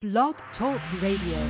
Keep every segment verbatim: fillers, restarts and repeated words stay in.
Blog Talk Radio.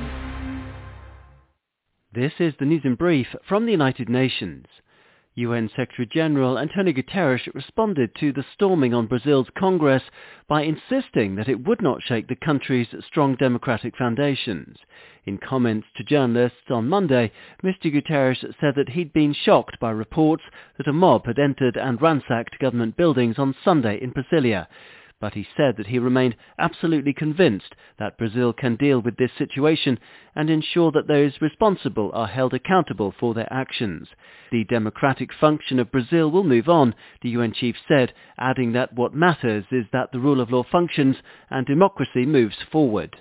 This is the News in Brief from the United Nations. U N Secretary-General Antonio Guterres responded to the storming on Brazil's Congress by insisting that it would not shake the country's strong democratic foundations. In comments to journalists on Monday, Mister Guterres said that he'd been shocked by reports that a mob had entered and ransacked government buildings on Sunday in Brasilia. But he said that he remained absolutely convinced that Brazil can deal with this situation and ensure that those responsible are held accountable for their actions. The democratic function of Brazil will move on, the U N chief said, adding that what matters is that the rule of law functions and democracy moves forward.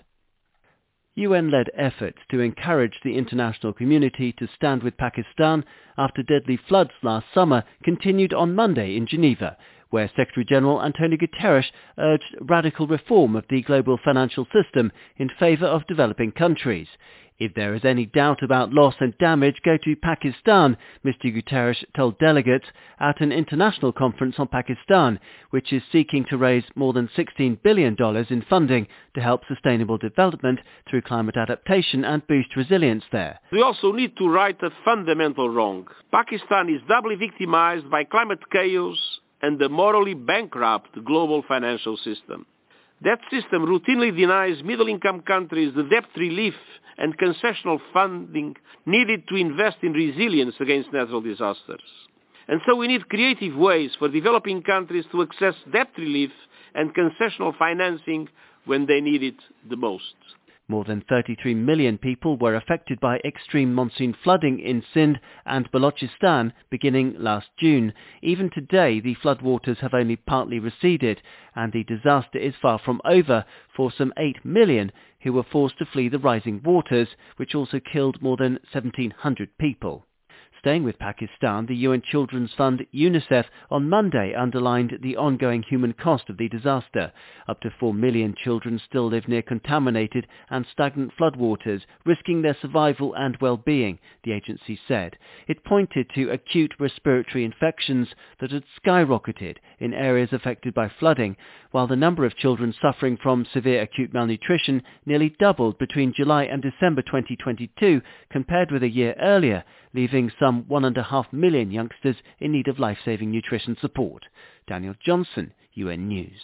U N-led efforts to encourage the international community to stand with Pakistan after deadly floods last summer continued on Monday in Geneva, where Secretary-General Antonio Guterres urged radical reform of the global financial system in favour of developing countries. If there is any doubt about loss and damage, go to Pakistan, Mister Guterres told delegates at an international conference on Pakistan, which is seeking to raise more than sixteen billion dollars in funding to help sustainable development through climate adaptation and boost resilience there. We also need to right a fundamental wrong. Pakistan is doubly victimized by climate chaos and the morally bankrupt global financial system. That system routinely denies middle-income countries the debt relief and concessional funding needed to invest in resilience against natural disasters. And so we need creative ways for developing countries to access debt relief and concessional financing when they need it the most. More than thirty-three million people were affected by extreme monsoon flooding in Sindh and Balochistan beginning last June. Even today, the floodwaters have only partly receded, and the disaster is far from over for some eight million who were forced to flee the rising waters, which also killed more than seventeen hundred people. Staying with Pakistan, the U N Children's Fund UNICEF on Monday underlined the ongoing human cost of the disaster. Up to four million children still live near contaminated and stagnant floodwaters, risking their survival and well-being, the agency said. It pointed to acute respiratory infections that had skyrocketed in areas affected by flooding, while the number of children suffering from severe acute malnutrition nearly doubled between July and December twenty twenty-two compared with a year earlier, leaving some one and a half million youngsters in need of life-saving nutrition support. Daniel Johnson, U N News.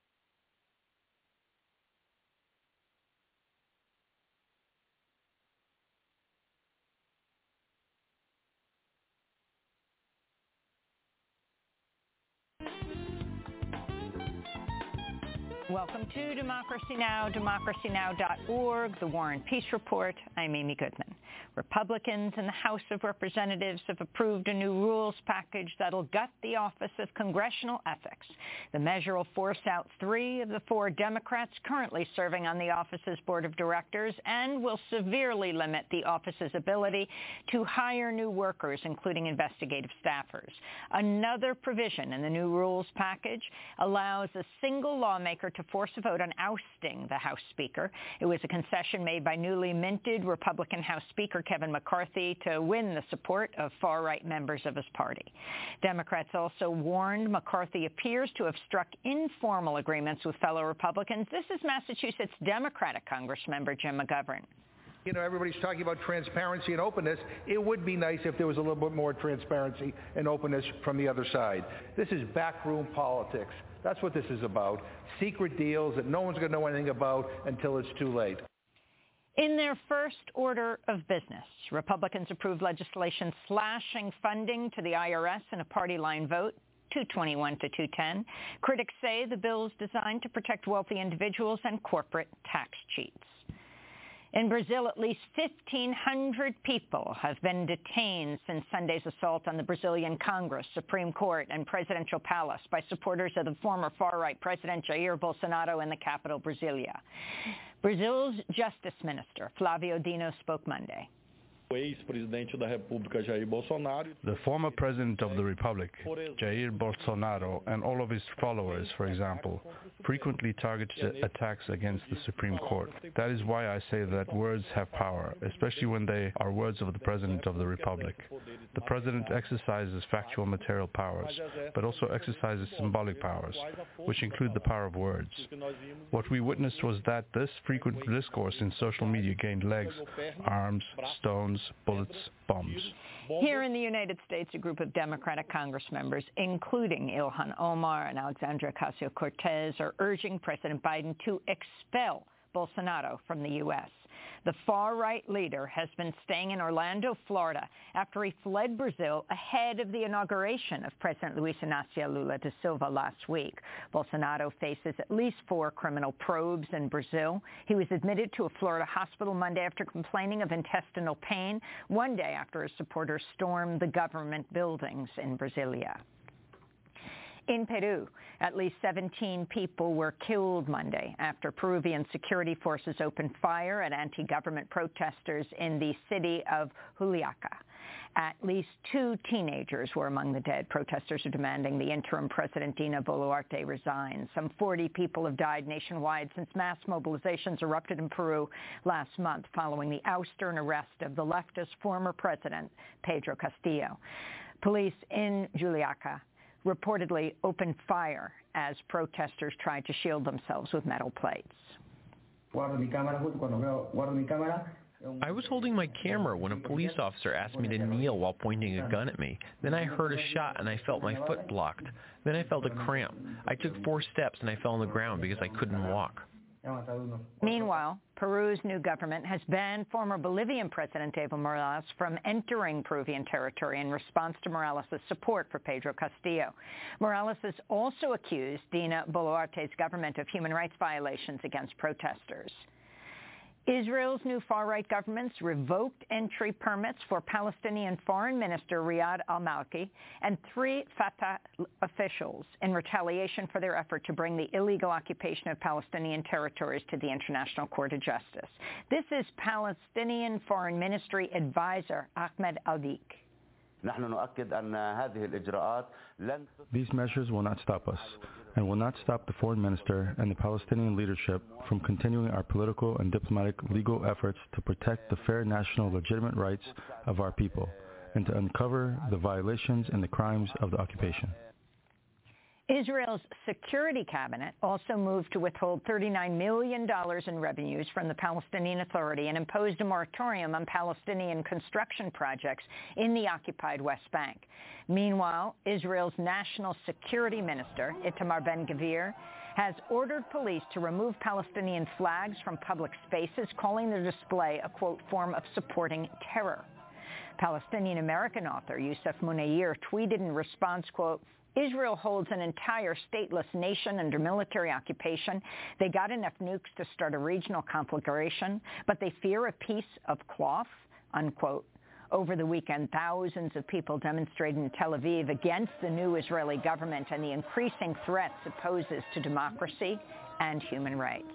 Welcome to Democracy Now!, democracy now dot org, the War and Peace Report. I'm Amy Goodman. Republicans in the House of Representatives have approved a new rules package that'll gut the Office of Congressional Ethics. The measure will force out three of the four Democrats currently serving on the office's board of directors and will severely limit the office's ability to hire new workers, including investigative staffers. Another provision in the new rules package allows a single lawmaker to force a vote on ousting the House Speaker. It was a concession made by newly minted Republican House Speaker Kevin McCarthy to win the support of far-right members of his party. Democrats also warned McCarthy appears to have struck informal agreements with fellow Republicans. This is Massachusetts Democratic Congressmember Jim McGovern. You know, everybody's talking about transparency and openness. It would be nice if there was a little bit more transparency and openness from the other side. This is backroom politics. That's what this is about. Secret deals that no one's going to know anything about until it's too late. In their first order of business, Republicans approved legislation slashing funding to the I R S in a party line vote, two twenty-one to two ten. Critics say the bill is designed to protect wealthy individuals and corporate tax cheats. In Brazil, at least fifteen hundred people have been detained since Sunday's assault on the Brazilian Congress, Supreme Court, and Presidential Palace by supporters of the former far-right President Jair Bolsonaro in the capital, Brasilia. Brazil's Justice Minister, Flávio Dino, spoke Monday. The former President of the Republic, Jair Bolsonaro, and all of his followers, for example, frequently target attacks against the Supreme Court. That is why I say that words have power, especially when they are words of the President of the Republic. The President exercises factual material powers, but also exercises symbolic powers, which include the power of words. What we witnessed was that this frequent discourse in social media gained legs, arms, stones, bullets, bombs. Here in the United States, a group of Democratic Congress members, including Ilhan Omar and Alexandria Ocasio-Cortez, are urging President Biden to expel Bolsonaro from the U S The far-right leader has been staying in Orlando, Florida, after he fled Brazil ahead of the inauguration of President Luiz Inácio Lula da Silva last week. Bolsonaro faces at least four criminal probes in Brazil. He was admitted to a Florida hospital Monday after complaining of intestinal pain, one day after his supporters stormed the government buildings in Brasilia. In Peru, at least seventeen people were killed Monday after Peruvian security forces opened fire at anti-government protesters in the city of Juliaca. At least two teenagers were among the dead. Protesters are demanding the interim president, Dina Boluarte, resign. Some forty people have died nationwide since mass mobilizations erupted in Peru last month following the ouster and arrest of the leftist former president, Pedro Castillo. Police in Juliaca reportedly opened fire as protesters tried to shield themselves with metal plates. I was holding my camera when a police officer asked me to kneel while pointing a gun at me. Then I heard a shot and I felt my foot blocked. Then I felt a cramp. I took four steps and I fell on the ground because I couldn't walk. Meanwhile, Peru's new government has banned former Bolivian President Evo Morales from entering Peruvian territory in response to Morales' support for Pedro Castillo. Morales has also accused Dina Boluarte's government of human rights violations against protesters. Israel's new far-right governments revoked entry permits for Palestinian Foreign Minister Riyad al-Malki and three Fatah officials in retaliation for their effort to bring the illegal occupation of Palestinian territories to the International Court of Justice. This is Palestinian Foreign Ministry advisor Ahmed Aldik. These measures will not stop us and will not stop the foreign minister and the Palestinian leadership from continuing our political and diplomatic legal efforts to protect the fair national legitimate rights of our people and to uncover the violations and the crimes of the occupation. Israel's security cabinet also moved to withhold thirty-nine million dollars in revenues from the Palestinian Authority and imposed a moratorium on Palestinian construction projects in the occupied West Bank. Meanwhile, Israel's national security minister, Itamar Ben-Gvir, has ordered police to remove Palestinian flags from public spaces, calling the display a, quote, form of supporting terror. Palestinian-American author Youssef Munayir tweeted in response, quote, Israel holds an entire stateless nation under military occupation. They got enough nukes to start a regional conflagration, but they fear a piece of cloth, unquote. Over the weekend, thousands of people demonstrated in Tel Aviv against the new Israeli government and the increasing threats it poses to democracy and human rights.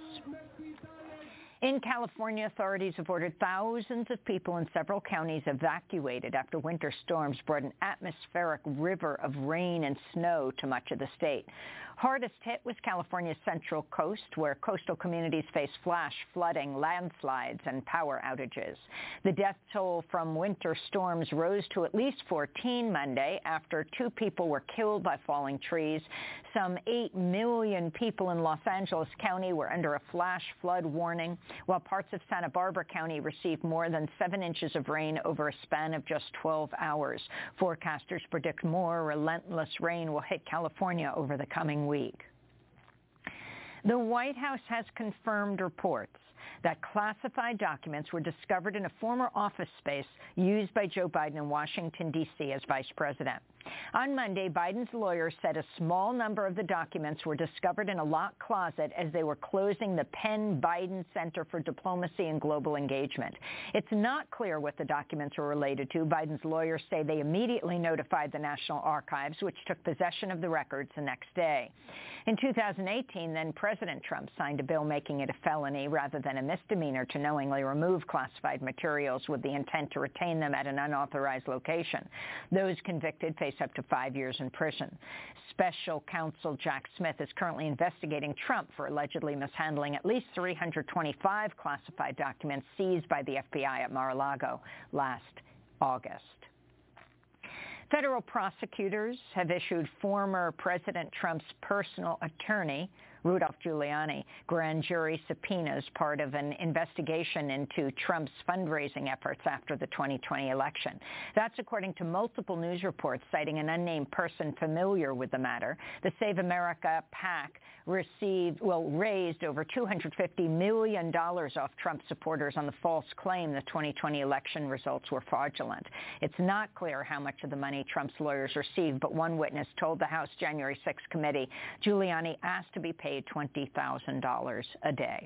In California, authorities have ordered thousands of people in several counties evacuated after winter storms brought an atmospheric river of rain and snow to much of the state. Hardest hit was California's Central Coast, where coastal communities face flash flooding, landslides, and power outages. The death toll from winter storms rose to at least fourteen Monday after two people were killed by falling trees. Some eight million people in Los Angeles County were under a flash flood warning, while parts of Santa Barbara County received more than seven inches of rain over a span of just twelve hours. Forecasters predict more relentless rain will hit California over the coming week. The White House has confirmed reports that classified documents were discovered in a former office space used by Joe Biden in Washington, D C as vice president. On Monday, Biden's lawyers said a small number of the documents were discovered in a locked closet as they were closing the Penn Biden Center for Diplomacy and Global Engagement. It's not clear what the documents were related to. Biden's lawyers say they immediately notified the National Archives, which took possession of the records the next day. In two thousand eighteen, then President Trump signed a bill making it a felony rather than and a misdemeanor to knowingly remove classified materials with the intent to retain them at an unauthorized location. Those convicted face up to five years in prison. Special counsel Jack Smith is currently investigating Trump for allegedly mishandling at least three hundred twenty-five classified documents seized by the F B I at Mar-a-Lago last August. Federal prosecutors have issued former President Trump's personal attorney, Rudolph Giuliani, grand jury subpoenas, part of an investigation into Trump's fundraising efforts after the twenty twenty election. That's according to multiple news reports citing an unnamed person familiar with the matter. The Save America PAC received, well, raised over two hundred fifty million dollars off Trump supporters on the false claim the twenty twenty election results were fraudulent. It's not clear how much of the money Trump's lawyers received, but one witness told the House January sixth committee Giuliani asked to be paid twenty thousand dollars a day.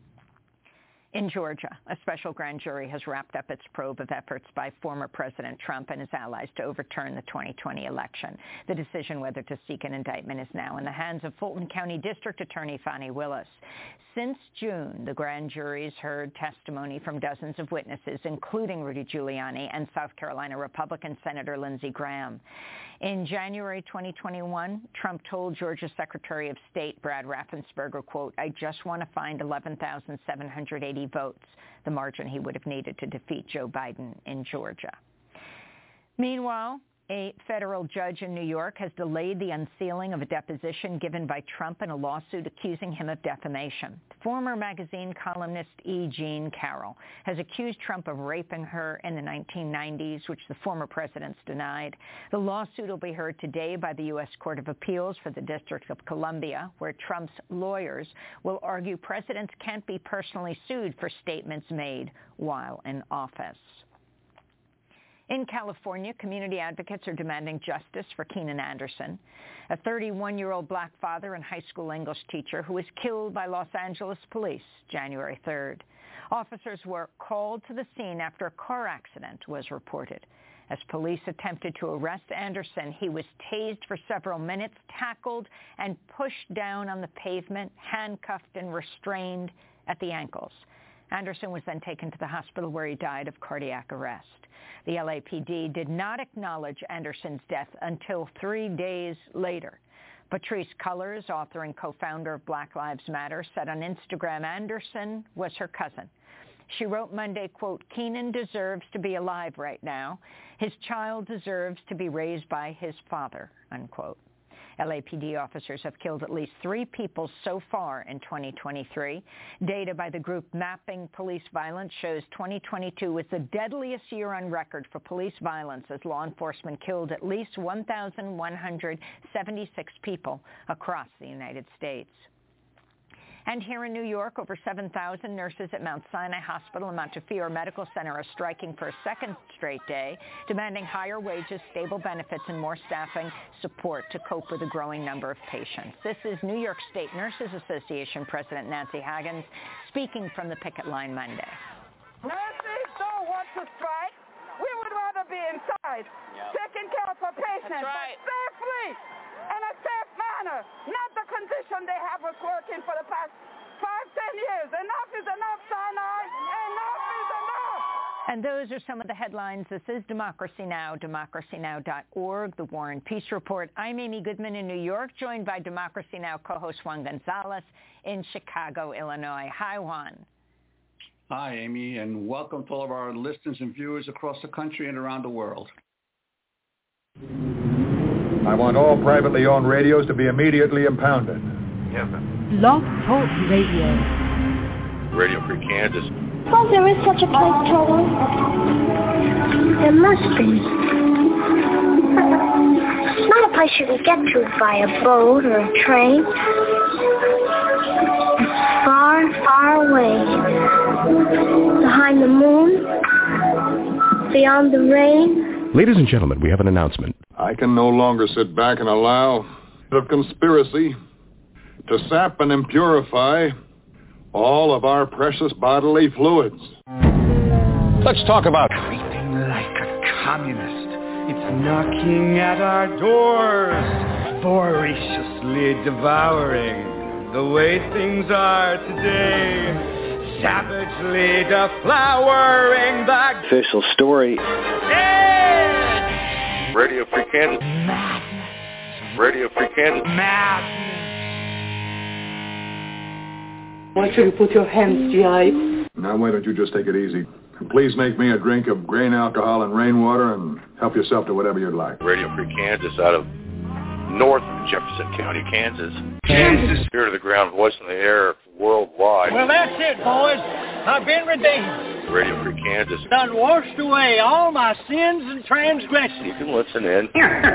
In Georgia, a special grand jury has wrapped up its probe of efforts by former President Trump and his allies to overturn the twenty twenty election. The decision whether to seek an indictment is now in the hands of Fulton County District Attorney Fani Willis. Since June, the grand jury's heard testimony from dozens of witnesses, including Rudy Giuliani and South Carolina Republican Senator Lindsey Graham. In January twenty twenty-one, Trump told Georgia Secretary of State Brad Raffensperger, quote, "I just want to find eleven thousand seven hundred eighty votes, the margin he would have needed to defeat Joe Biden in Georgia." Meanwhile, a federal judge in New York has delayed the unsealing of a deposition given by Trump in a lawsuit accusing him of defamation. Former magazine columnist E. Jean Carroll has accused Trump of raping her in the nineteen nineties, which the former president's denied. The lawsuit will be heard today by the U S Court of Appeals for the District of Columbia, where Trump's lawyers will argue presidents can't be personally sued for statements made while in office. In California, community advocates are demanding justice for Keenan Anderson, a thirty-one-year-old black father and high school English teacher who was killed by Los Angeles police January third. Officers were called to the scene after a car accident was reported. As police attempted to arrest Anderson, he was tased for several minutes, tackled, and pushed down on the pavement, handcuffed and restrained at the ankles. Anderson was then taken to the hospital where he died of cardiac arrest. The L A P D did not acknowledge Anderson's death until three days later. Patrisse Cullors, author and co-founder of Black Lives Matter, said on Instagram Anderson was her cousin. She wrote Monday, quote, "Keenan deserves to be alive right now. His child deserves to be raised by his father," unquote. L A P D officers have killed at least three people so far in twenty twenty-three. Data by the group Mapping Police Violence shows twenty twenty-two was the deadliest year on record for police violence as law enforcement killed at least one thousand one hundred seventy-six people across the United States. And here in New York, over seven thousand nurses at Mount Sinai Hospital and Montefiore Medical Center are striking for a second straight day, demanding higher wages, stable benefits, and more staffing support to cope with a growing number of patients. This is New York State Nurses Association President Nancy Haggins speaking from the picket line Monday. Nurses don't want to strike. We would rather be inside, yep. taking care of our patients right. safely. In a safe manner, not the condition they have us working for the past five, ten years. Enough is enough, Sinai. Enough is enough. And those are some of the headlines. This is Democracy Now!, democracy now dot org, the War and Peace Report. I'm Amy Goodman in New York, joined by Democracy Now! Co-host Juan Gonzalez in Chicago, Illinois. Hi, Juan. Hi, Amy, and welcome to all of our listeners and viewers across the country and around the world. I want all privately owned radios to be immediately impounded. Yes, sir. Blog Talk Radio. Radio Free Kansas. Oh, there is such a place, Toto. There must be. It's not a place you can get to by a boat or a train. It's far, far away. Behind the moon. Beyond the rain. Ladies and gentlemen, we have an announcement. I can no longer sit back and allow the conspiracy to sap and impurify all of our precious bodily fluids. Let's talk about creeping like a communist. It's knocking at our doors, voraciously devouring the way things are today. savagely deflowering the official story. Edge! Radio Free Kansas. Madness. Radio Free Kansas. Madness. I want you to put your hands, G I. Now, why don't you just take it easy? And please make me a drink of grain alcohol and rainwater and help yourself to whatever you'd like. Radio Free Kansas out of North Jefferson County, Kansas. Kansas. Spirit of the ground, voice in the air, worldwide. Well, that's it, boys. I've been redeemed. Radio Free Kansas. Done washed away all my sins and transgressions. You can listen in.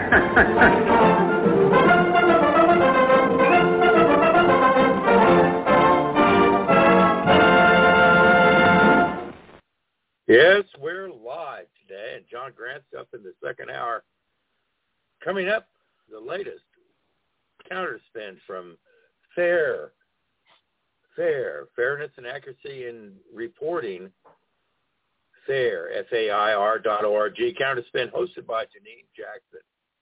Yes, we're live today, and John Grant's up in the second hour. Coming up, the latest counterspin from FAIR, FAIR, Fairness and Accuracy in Reporting, FAIR, F A I R dot O R G, counterspin hosted by Janine Jackson.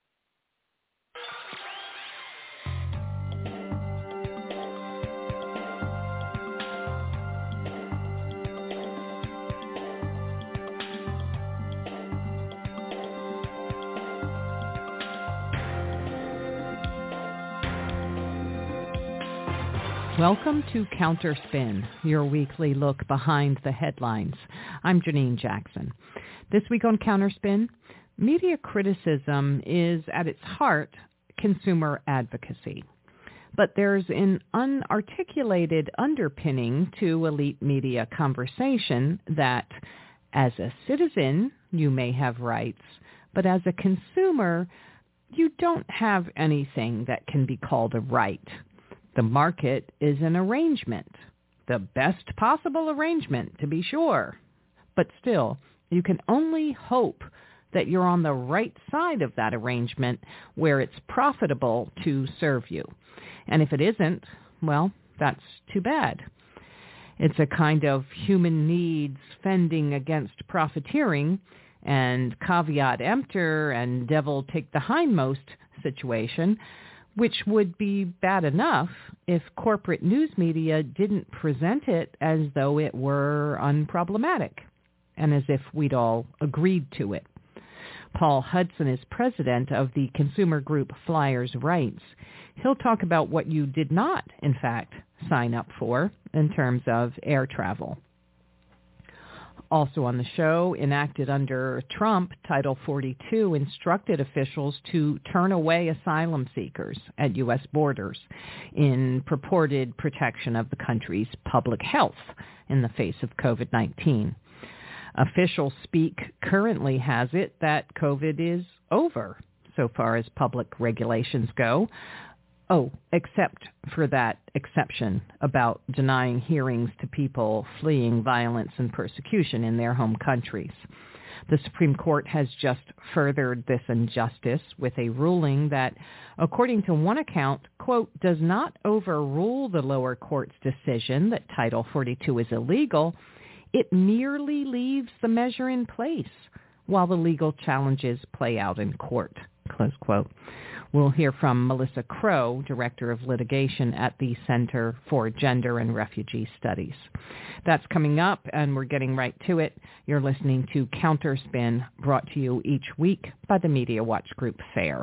Welcome to Counterspin, your weekly look behind the headlines. I'm Janine Jackson. This week on Counterspin, media criticism is at its heart consumer advocacy. But there's an unarticulated underpinning to elite media conversation that, as a citizen, you may have rights, but as a consumer, you don't have anything that can be called a right. The market is an arrangement, the best possible arrangement, to be sure. But still, you can only hope that you're on the right side of that arrangement where it's profitable to serve you. And if it isn't, well, that's too bad. It's a kind of human needs fending against profiteering and caveat emptor and devil take the hindmost situation, which would be bad enough if corporate news media didn't present it as though it were unproblematic and as if we'd all agreed to it. Paul Hudson is president of the consumer group Flyers Rights. He'll talk about what you did not, in fact, sign up for in terms of air travel. Also on the show, enacted under Trump, Title forty-two instructed officials to turn away asylum seekers at U S borders in purported protection of the country's public health in the face of covid nineteen. Official speak currently has it that COVID is over so far as public regulations go. Oh, except for that exception about denying hearings to people fleeing violence and persecution in their home countries. The Supreme Court has just furthered this injustice with a ruling that, according to one account, quote, does not overrule the lower court's decision that Title forty-two is illegal. It merely leaves the measure in place while the legal challenges play out in court, close quote. We'll hear from Melissa Crow, Director of Litigation at the Center for Gender and Refugee Studies. That's coming up, and we're getting right to it. You're listening to Counterspin, brought to you each week by the Media Watch Group FAIR.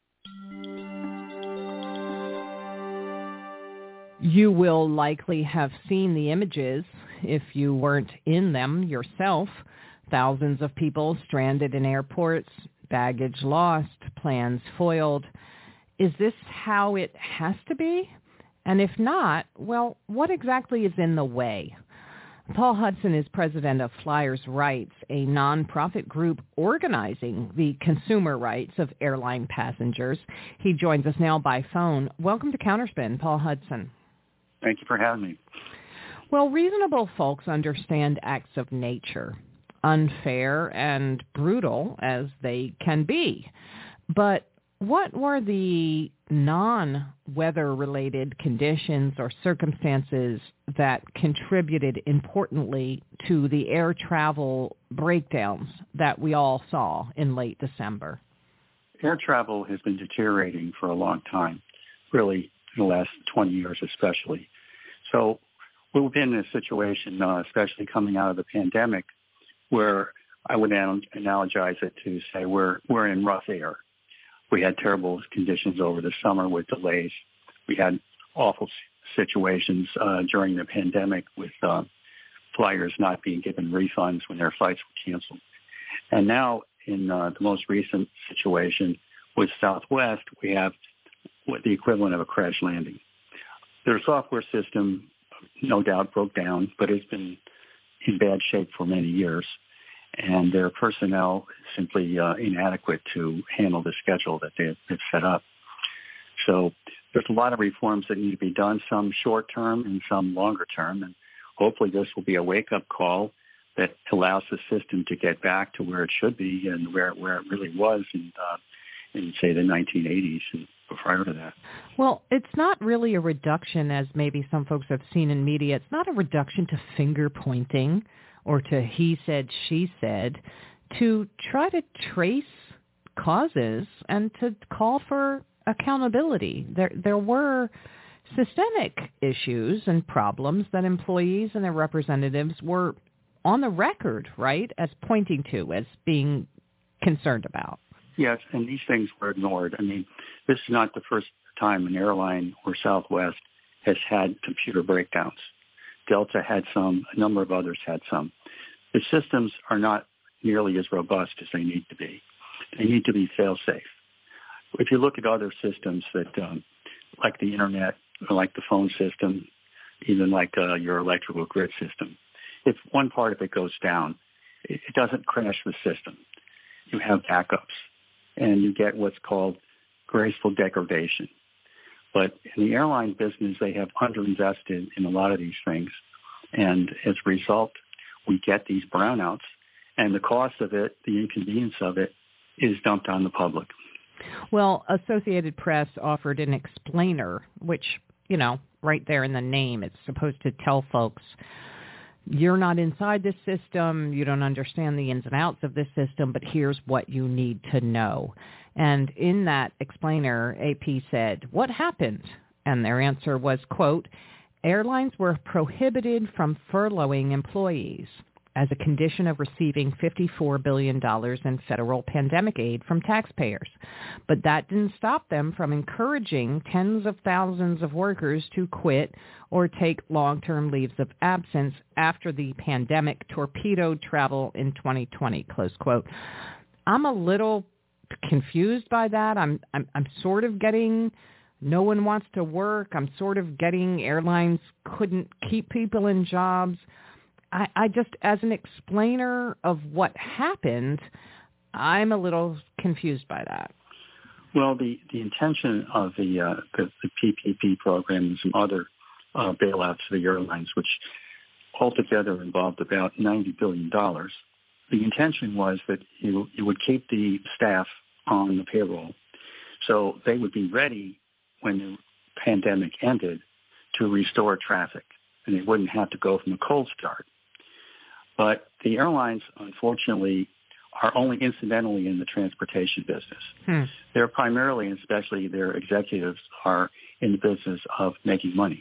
You will likely have seen the images if you weren't in them yourself. Thousands of people stranded in airports, baggage lost, plans foiled. Is this how it has to be? And if not, well, what exactly is in the way? Paul Hudson is president of Flyers Rights, a nonprofit group organizing the consumer rights of airline passengers. He joins us now by phone. Welcome to Counterspin, Paul Hudson. Thank you for having me. Well, reasonable folks understand acts of nature, unfair and brutal as they can be. But what were the non-weather-related conditions or circumstances that contributed importantly to the air travel breakdowns that we all saw in late December? Air travel has been deteriorating for a long time, really in the last twenty years especially. So we've been in a situation, uh, especially coming out of the pandemic, where I would an- analogize it to say we're we're in rough air. We had terrible conditions over the summer with delays. We had awful situations uh, during the pandemic with uh, flyers not being given refunds when their flights were canceled. And now in uh, the most recent situation with Southwest, we have what the equivalent of a crash landing. Their software system, no doubt, broke down, but it's been in bad shape for many years. And their personnel is simply uh, inadequate to handle the schedule that they've, they've set up. So there's a lot of reforms that need to be done, some short-term and some longer-term. And hopefully this will be a wake-up call that allows the system to get back to where it should be and where, where it really was in, uh, in, say, the nineteen eighties and prior to that. Well, it's not really a reduction, as maybe some folks have seen in media. It's not a reduction to finger-pointing or to he said, she said, to try to trace causes and to call for accountability. There there were systemic issues and problems that employees and their representatives were on the record, right, as pointing to, as being concerned about. Yes, and these things were ignored. I mean, this is not the first time an airline or Southwest has had computer breakdowns. Delta had some, a number of others had some. The systems are not nearly as robust as they need to be. They need to be fail-safe. If you look at other systems that, um, like the internet, or like the phone system, even like uh, your electrical grid system, if one part of it goes down, it, it doesn't crash the system. You have backups, and you get what's called graceful degradation. But in the airline business, they have underinvested in a lot of these things, and as a result, we get these brownouts, and the cost of it, the inconvenience of it, is dumped on the public. Well, Associated Press offered an explainer, which, you know, right there in the name, it's supposed to tell folks, you're not inside this system, you don't understand the ins and outs of this system, but here's what you need to know. And in that explainer, A P said, what happened? And their answer was, quote, airlines were prohibited from furloughing employees as a condition of receiving fifty-four billion dollars in federal pandemic aid from taxpayers. But that didn't stop them from encouraging tens of thousands of workers to quit or take long-term leaves of absence after the pandemic torpedoed travel in twenty twenty, close quote. I'm a little confused by that. I'm, I'm, I'm sort of getting no one wants to work. I'm sort of getting airlines couldn't keep people in jobs. I, I just, as an explainer of what happened, I'm a little confused by that. Well, the, the intention of the, uh, the the P P P program and some other uh, bailouts for the airlines, which altogether involved about ninety billion dollars, the intention was that you, you would keep the staff on the payroll so they would be ready when the pandemic ended to restore traffic, and they wouldn't have to go from a cold start. But the airlines, unfortunately, are only incidentally in the transportation business. Hmm. They're primarily, and especially their executives, are in the business of making money.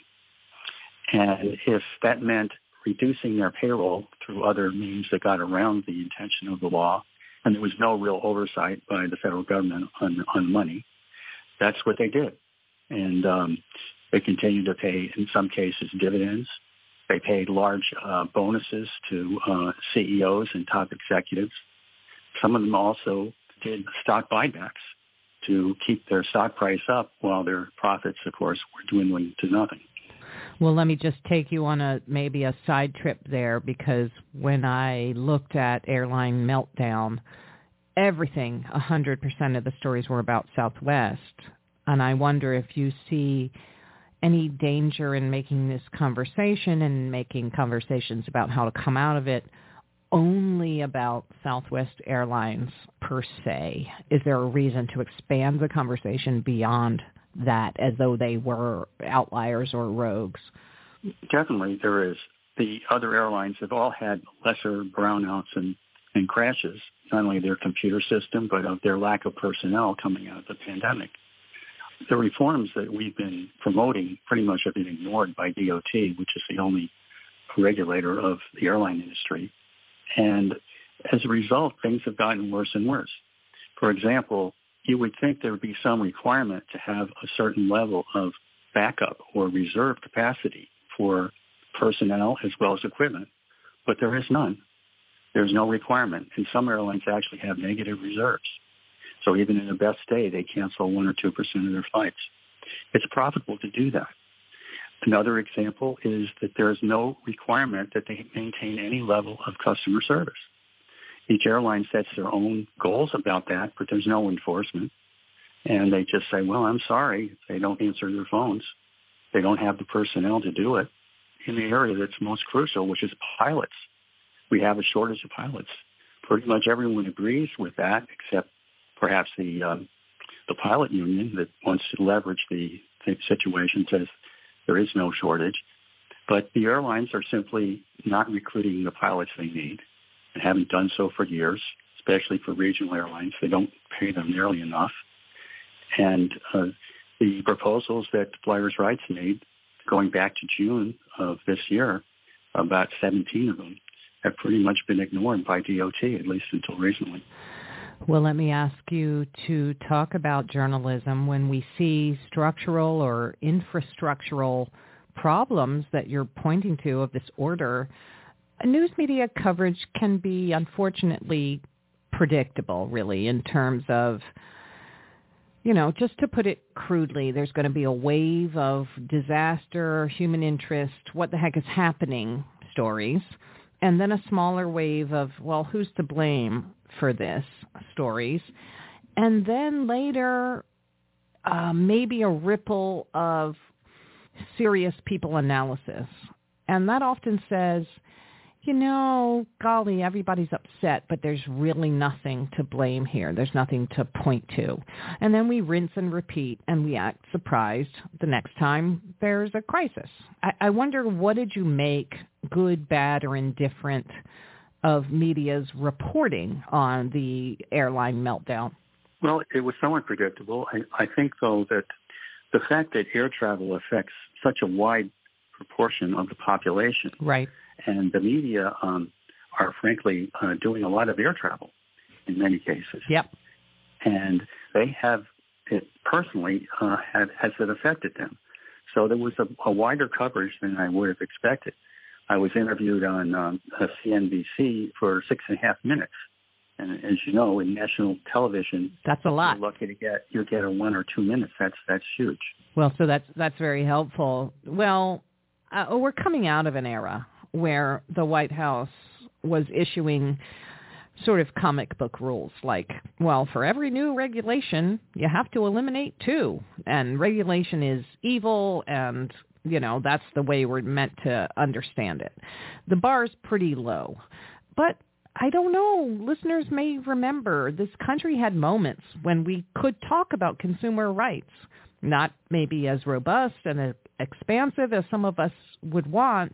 And if that meant reducing their payroll through other means that got around the intention of the law, and there was no real oversight by the federal government on, on money, that's what they did. And um, they continued to pay, in some cases, dividends. They paid large uh, bonuses to uh, C E Os and top executives. Some of them also did stock buybacks to keep their stock price up while their profits, of course, were dwindling to nothing. Well, let me just take you on a maybe a side trip there, because when I looked at Airline Meltdown, everything, one hundred percent of the stories were about Southwest. And I wonder if you see any danger in making this conversation and making conversations about how to come out of it only about Southwest Airlines per se. Is there a reason to expand the conversation beyond that, as though they were outliers or rogues? Definitely there is. The other airlines have all had lesser brownouts and, and crashes, not only their computer system, but of their lack of personnel coming out of the pandemic. the reforms that we've been promoting pretty much have been ignored by D O T, which is the only regulator of the airline industry. And as a result, things have gotten worse and worse. For example, you would think there would be some requirement to have a certain level of backup or reserve capacity for personnel as well as equipment, but there is none. There's no requirement, and some airlines actually have negative reserves. So even in the best day, they cancel one or two percent of their flights. It's profitable to do that. Another example is that there is no requirement that they maintain any level of customer service. Each airline sets their own goals about that, but there's no enforcement. And they just say, well, I'm sorry, they don't answer their phones. They don't have the personnel to do it in the area that's most crucial, which is pilots. We have a shortage of pilots. Pretty much everyone agrees with that, except perhaps the um, the pilot union that wants to leverage the, the situation, says there is no shortage. But the airlines are simply not recruiting the pilots they need and haven't done so for years, especially for regional airlines. They don't pay them nearly enough. And uh, the proposals that Flyers' Rights made, going back to June of this year, about seventeen of them, have pretty much been ignored by D O T, at least until recently. Well, let me ask you to talk about journalism when we see structural or infrastructural problems that you're pointing to of this order. News media coverage can be, unfortunately, predictable, really, in terms of, you know, just to put it crudely, there's going to be a wave of disaster, human interest, what the heck is happening stories, and then a smaller wave of, well, who's to blame for this stories, and then later uh, maybe a ripple of serious people analysis. And that often says, you know, golly, everybody's upset, but there's really nothing to blame here. There's nothing to point to. And then we rinse and repeat, and we act surprised the next time there's a crisis. I, I wonder, what did you make, good, bad, or indifferent, of media's reporting on the airline meltdown? Well, it was somewhat predictable. I, I think, though, that the fact that air travel affects such a wide proportion of the population, right, and the media um, are, frankly, uh, doing a lot of air travel in many cases. Yep. And they have, it personally, uh, had, has it affected them? So there was a, a wider coverage than I would have expected. I was interviewed on um, C N B C for six and a half minutes. And as you know, in national television, that's a lot. You're lucky to get you get a one or two minutes. That's that's huge. Well, so that's that's very helpful. Well, uh, we're coming out of an era where the White House was issuing sort of comic book rules, like, well, for every new regulation, you have to eliminate two, and regulation is evil, and you know, that's the way we're meant to understand it. The bar's pretty low. But I don't know, listeners may remember this country had moments when we could talk about consumer rights, not maybe as robust and expansive as some of us would want,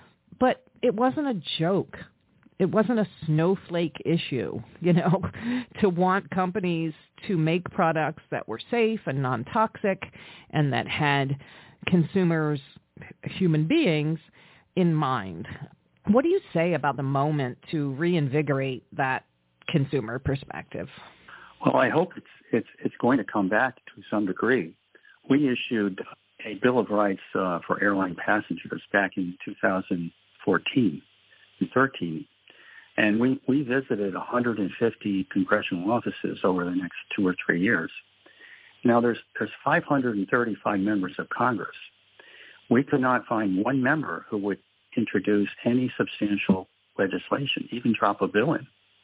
but it wasn't a joke. It wasn't a snowflake issue, you know, to want companies to make products that were safe and non-toxic and that had consumers, human beings, in mind. What do you say about the moment to reinvigorate that consumer perspective? Well, I hope it's it's it's going to come back to some degree. We issued a Bill of Rights uh, for airline passengers back in two thousand fourteen and thirteen, and we, we visited one hundred fifty congressional offices over the next two or three years. Now, there's there's five hundred thirty-five members of Congress. We could not find one member who would introduce any substantial legislation, even drop a bill in.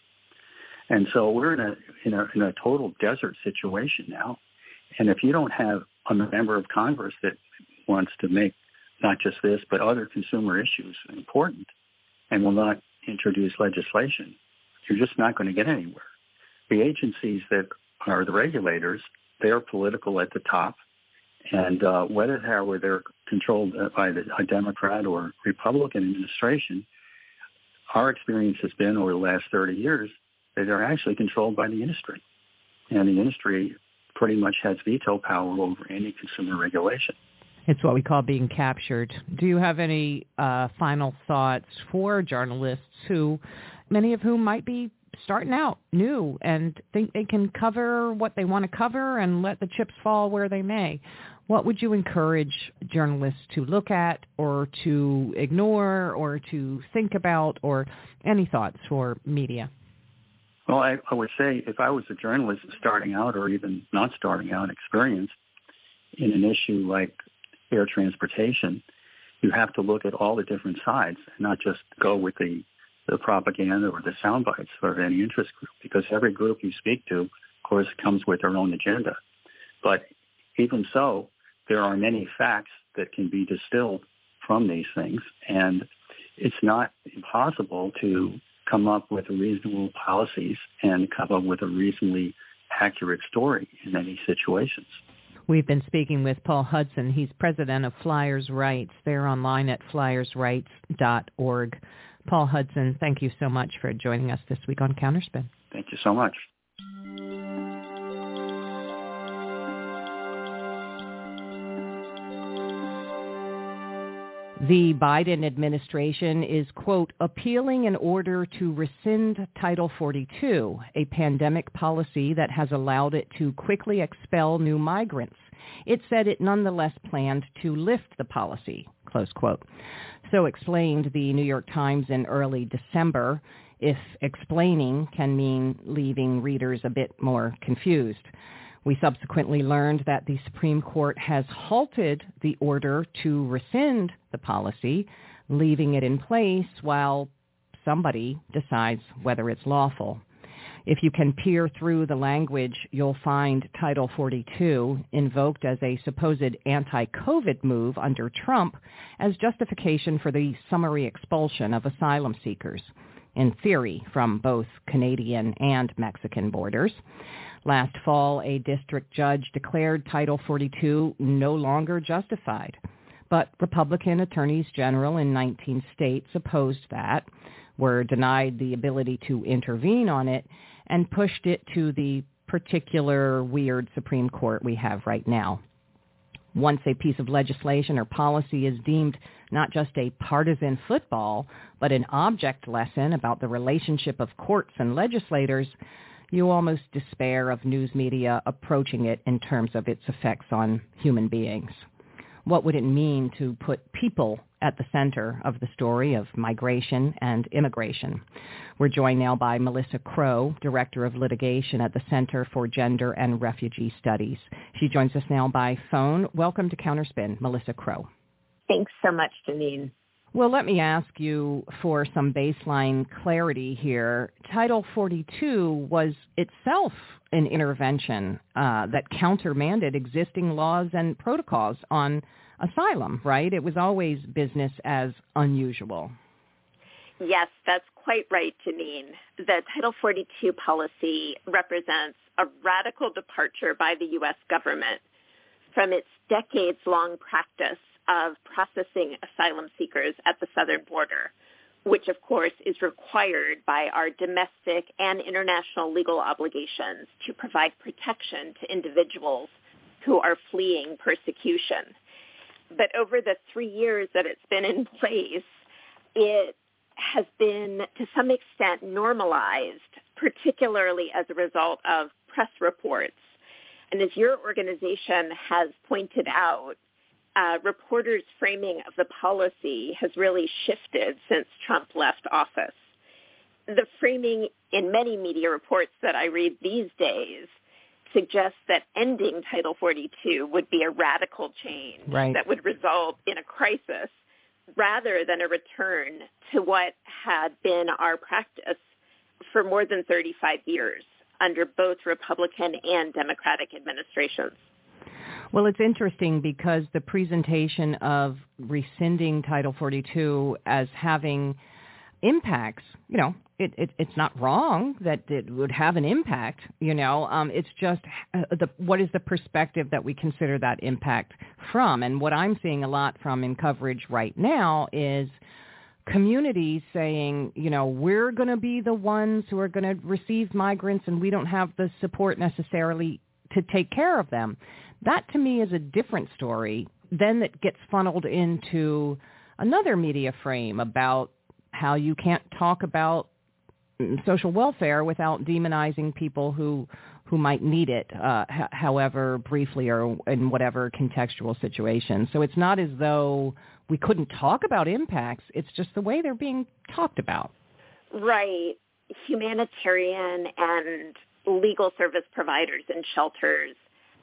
And so we're in a, in a in a total desert situation now. And if you don't have a member of Congress that wants to make not just this, but other consumer issues important and will not introduce legislation, you're just not going to get anywhere. The agencies that are the regulators, they are political at the top. And uh, whether how they're controlled by the, a Democrat or Republican administration, our experience has been over the last thirty years that they're actually controlled by the industry. And the industry pretty much has veto power over any consumer regulation. It's what we call being captured. Do you have any uh, final thoughts for journalists who, many of whom might be starting out new and think they can cover what they want to cover and let the chips fall where they may? What would you encourage journalists to look at or to ignore or to think about, or any thoughts for media? Well, I, I would say if I was a journalist starting out or even not starting out, experienced in an issue like air transportation, you have to look at all the different sides and not just go with the, the propaganda or the sound bites of any interest group, because every group you speak to, of course, comes with their own agenda. But even so, there are many facts that can be distilled from these things, and it's not impossible to come up with reasonable policies and come up with a reasonably accurate story in many situations. We've been speaking with Paul Hudson. He's president of Flyers Rights. They're online at flyers rights dot org. Paul Hudson, thank you so much for joining us this week on Counterspin. Thank you so much. The Biden administration is, quote, appealing in order to rescind Title forty-two, a pandemic policy that has allowed it to quickly expel new migrants. It said it nonetheless planned to lift the policy, close quote. So explained the New York Times in early December, if explaining can mean leaving readers a bit more confused. We subsequently learned that the Supreme Court has halted the order to rescind the policy, leaving it in place while somebody decides whether it's lawful. If you can peer through the language, you'll find Title forty-two invoked as a supposed anti-COVID move under Trump as justification for the summary expulsion of asylum seekers, in theory, from both Canadian and Mexican borders. Last fall, a district judge declared Title forty-two no longer justified, but Republican attorneys general in nineteen states opposed that, were denied the ability to intervene on it, and pushed it to the particular weird Supreme Court we have right now. Once a piece of legislation or policy is deemed not just a partisan football, but an object lesson about the relationship of courts and legislators, you almost despair of news media approaching it in terms of its effects on human beings. What would it mean to put people at the center of the story of migration and immigration? We're joined now by Melissa Crow, Director of Litigation at the Center for Gender and Refugee Studies. She joins us now by phone. Welcome to Counterspin, Melissa Crow. Thanks so much, Janine. Well, let me ask you for some baseline clarity here. Title forty-two was itself an intervention uh, that countermanded existing laws and protocols on asylum, right? It was always business as unusual. Yes, that's quite right, Janine. The Title forty-two policy represents a radical departure by the U S government from its decades-long practice of processing asylum seekers at the southern border, which of course is required by our domestic and international legal obligations to provide protection to individuals who are fleeing persecution. But over the three years that it's been in place, it has been to some extent normalized, particularly as a result of press reports. And as your organization has pointed out, Uh, reporters' framing of the policy has really shifted since Trump left office. The framing in many media reports that I read these days suggests that ending Title forty-two would be a radical change right. that would result in a crisis rather than a return to what had been our practice for more than thirty-five years under both Republican and Democratic administrations. Well, it's interesting because the presentation of rescinding Title forty-two as having impacts, you know, it, it, it's not wrong that it would have an impact, you know. Um, it's just uh, the, what is the perspective that we consider that impact from? And what I'm seeing a lot from in coverage right now is communities saying, you know, we're going to be the ones who are going to receive migrants and we don't have the support necessarily to take care of them. That, to me, is a different story. Then that gets funneled into another media frame about how you can't talk about social welfare without demonizing people who who might need it, uh, h- however briefly or in whatever contextual situation. So it's not as though we couldn't talk about impacts. It's just the way they're being talked about. Right. Humanitarian and legal service providers and shelters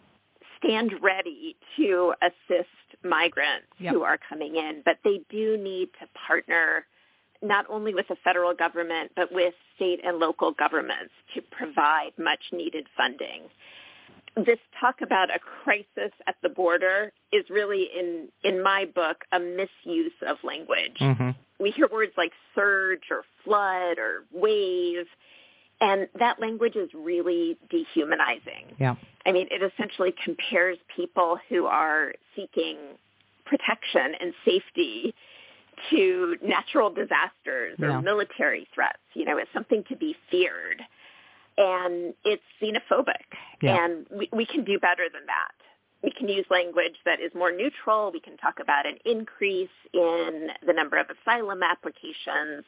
stand ready to assist migrants yep. who are coming in, but they do need to partner not only with the federal government, but with state and local governments to provide much-needed funding. This talk about a crisis at the border is really, in, in my book, a misuse of language. Mm-hmm. We hear words like surge or flood or wave, and that language is really dehumanizing. Yeah. I mean, it essentially compares people who are seeking protection and safety to natural disasters or yeah. military threats. You know, it's something to be feared. And it's xenophobic. Yeah. And we, we can do better than that. We can use language that is more neutral. We can talk about an increase in the number of asylum applications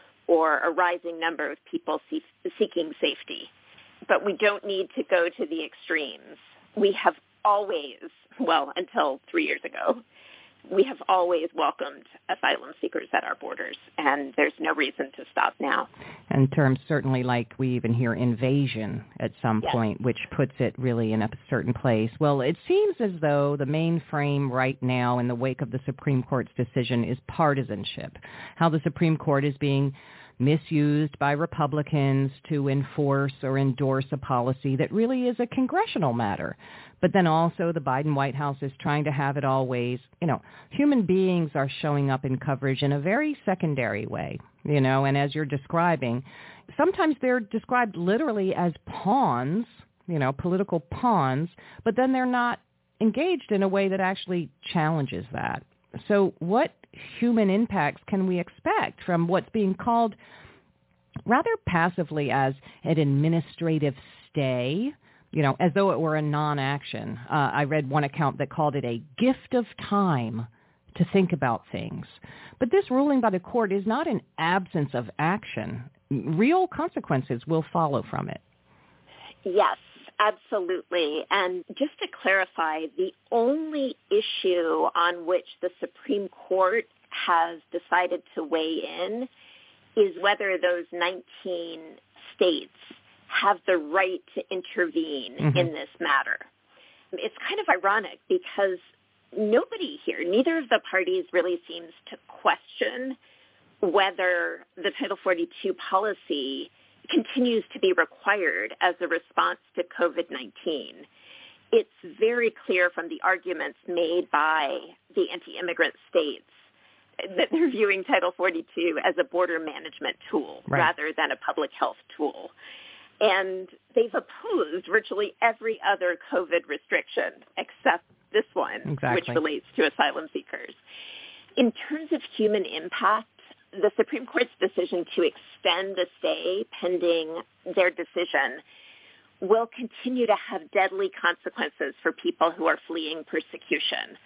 or a rising number of people see, seeking safety. But we don't need to go to the extremes. We have always, well, until three years ago, we have always welcomed asylum seekers at our borders, and there's no reason to stop now. And terms certainly like we even hear invasion at some yes. point, which puts it really in a certain place. Well, it seems as though the main frame right now in the wake of the Supreme Court's decision is partisanship, how the Supreme Court is being misused by Republicans to enforce or endorse a policy that really is a congressional matter. But then also the Biden White House is trying to have it all ways. You know, human beings are showing up in coverage in a very secondary way, you know, and as you're describing, sometimes they're described literally as pawns, you know, political pawns, but then they're not engaged in a way that actually challenges that. So what human impacts can we expect from what's being called rather passively as an administrative stay, you know, as though it were a non-action? Uh, I read one account that called it a gift of time to think about things. But this ruling by the court is not an absence of action. Real consequences will follow from it. Yes, absolutely. And just to clarify, the only issue on which the Supreme Court has decided to weigh in is whether those nineteen states have the right to intervene mm-hmm. in this matter. It's kind of ironic because nobody here, neither of the parties really seems to question whether the Title forty-two policy continues to be required as a response to COVID nineteen. It's very clear from the arguments made by the anti-immigrant states that they're viewing Title forty-two as a border management tool right. rather than a public health tool. And they've opposed virtually every other COVID restriction except this one, exactly. which relates to asylum seekers. In terms of human impact, the Supreme Court's decision to extend the stay pending their decision will continue to have deadly consequences for people who are fleeing persecution.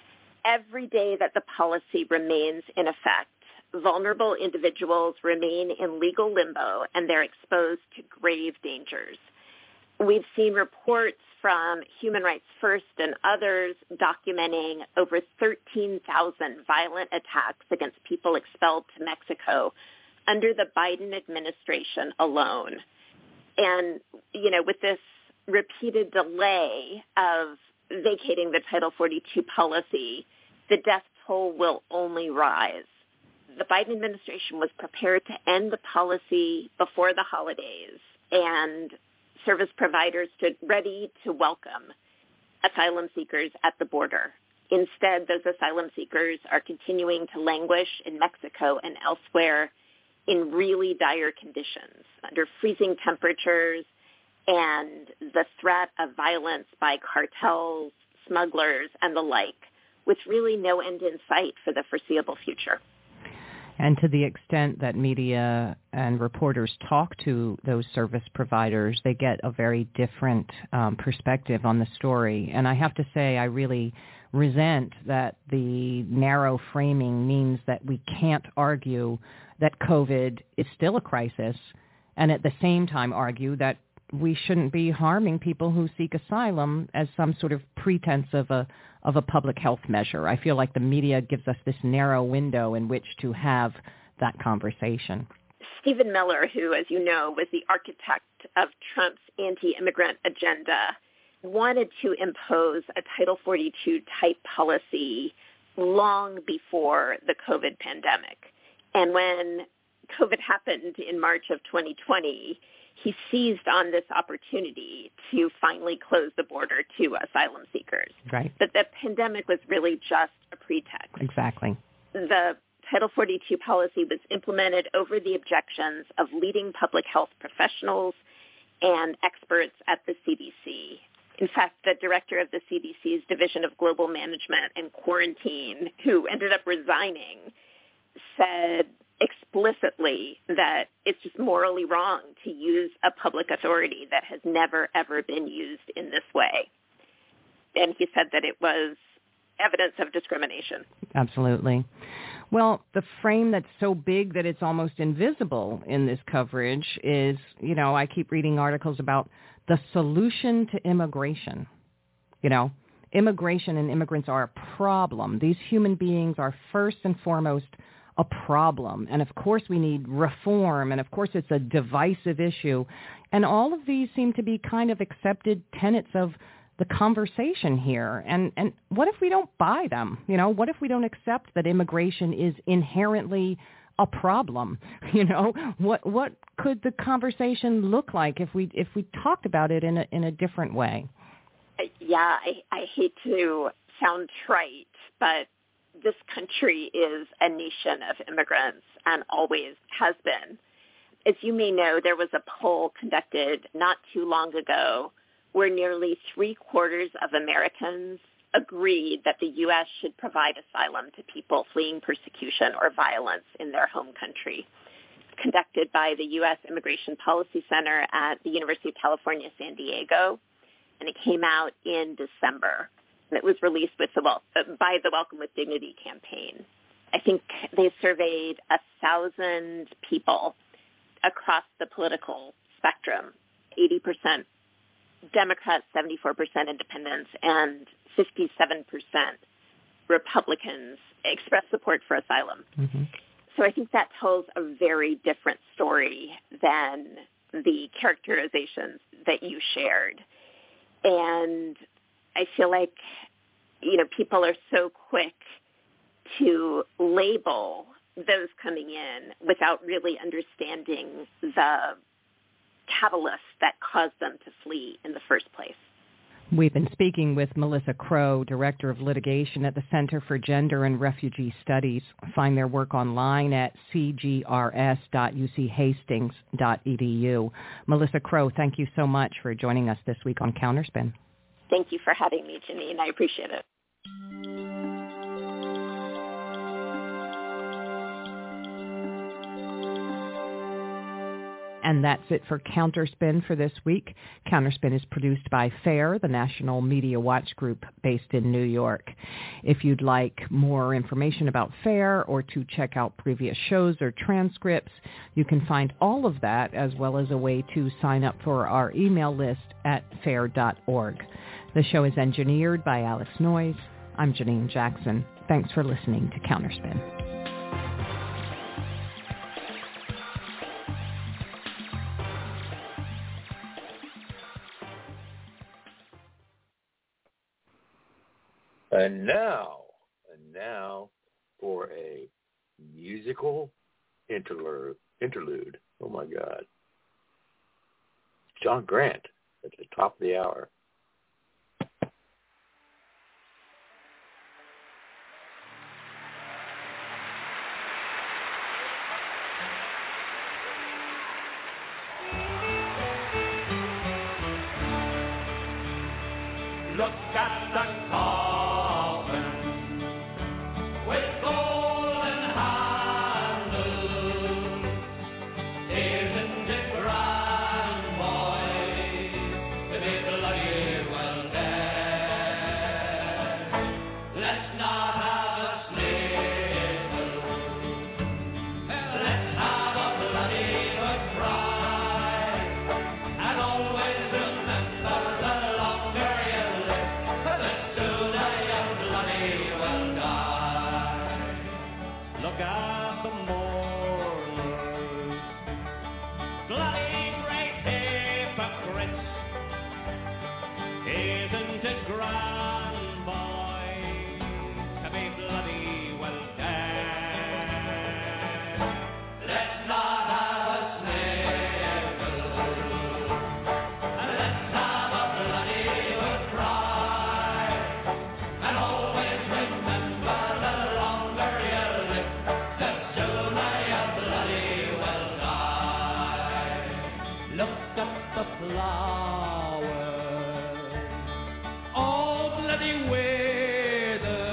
Every day that the policy remains in effect, vulnerable individuals remain in legal limbo and they're exposed to grave dangers. We've seen reports from Human Rights First and others documenting over thirteen thousand violent attacks against people expelled to Mexico under the Biden administration alone. And, you know, with this repeated delay of vacating the Title forty-two policy, the death toll will only rise. The Biden administration was prepared to end the policy before the holidays, and service providers stood ready to welcome asylum seekers at the border. Instead, those asylum seekers are continuing to languish in Mexico and elsewhere in really dire conditions, under freezing temperatures and the threat of violence by cartels, smugglers, and the like, with really no end in sight for the foreseeable future. And to the extent that media and reporters talk to those service providers, they get a very different um, perspective on the story. And I have to say, I really resent that the narrow framing means that we can't argue that COVID is still a crisis and at the same time argue that we shouldn't be harming people who seek asylum as some sort of pretense of a of a public health measure. I feel like the media gives us this narrow window in which to have that conversation. Stephen Miller, who, as you know, was the architect of Trump's anti-immigrant agenda, wanted to impose a Title forty-two type policy long before the COVID pandemic. And when COVID happened in March of twenty twenty, he seized on this opportunity to finally close the border to asylum seekers. Right. But the pandemic was really just a pretext. Exactly. The Title forty-two policy was implemented over the objections of leading public health professionals and experts at the C D C. In fact, the director of the C D C's Division of Global Management and Quarantine, who ended up resigning, said explicitly that it's just morally wrong to use a public authority that has never, ever been used in this way. And he said that it was evidence of discrimination. Absolutely. Well, the frame that's so big that it's almost invisible in this coverage is, you know, I keep reading articles about the solution to immigration. You know, immigration and immigrants are a problem. These human beings are first and foremost a problem. And of course we need reform. And of course it's a divisive issue. And all of these seem to be kind of accepted tenets of the conversation here. And, and what if we don't buy them? You know, what if we don't accept that immigration is inherently a problem? You know, what, what could the conversation look like if we, if we talked about it in a, in a different way? Yeah, I, I hate to sound trite, but this country is a nation of immigrants and always has been. As you may know, there was a poll conducted not too long ago where nearly three quarters of Americans agreed that the U S should provide asylum to people fleeing persecution or violence in their home country. Conducted by the U S Immigration Policy Center at the University of California, San Diego, and it came out in December. And it was released with the wel- by the Welcome with Dignity campaign. I think they surveyed a thousand people across the political spectrum, eighty percent Democrats, seventy-four percent independents, and fifty-seven percent Republicans expressed support for asylum. Mm-hmm. So I think that tells a very different story than the characterizations that you shared. And I feel like, you know, people are so quick to label those coming in without really understanding the catalyst that caused them to flee in the first place. We've been speaking with Melissa Crow, Director of Litigation at the Center for Gender and Refugee Studies. Find their work online at c g r s dot u c hastings dot e d u. Melissa Crow, thank you so much for joining us this week on Counterspin. Thank you for having me, Janine. I appreciate it. And that's it for Counterspin for this week. Counterspin is produced by FAIR, the National Media Watch Group based in New York. If you'd like more information about FAIR or to check out previous shows or transcripts, you can find all of that as well as a way to sign up for our email list at fair dot org. The show is engineered by Alex Noyes. I'm Janine Jackson. Thanks for listening to Counterspin. And now, and now for a musical interlude. Interlude. Oh my God. John Grant at the top of the hour. Look at the coffin with golden handles. flowers. Oh, bloody weather,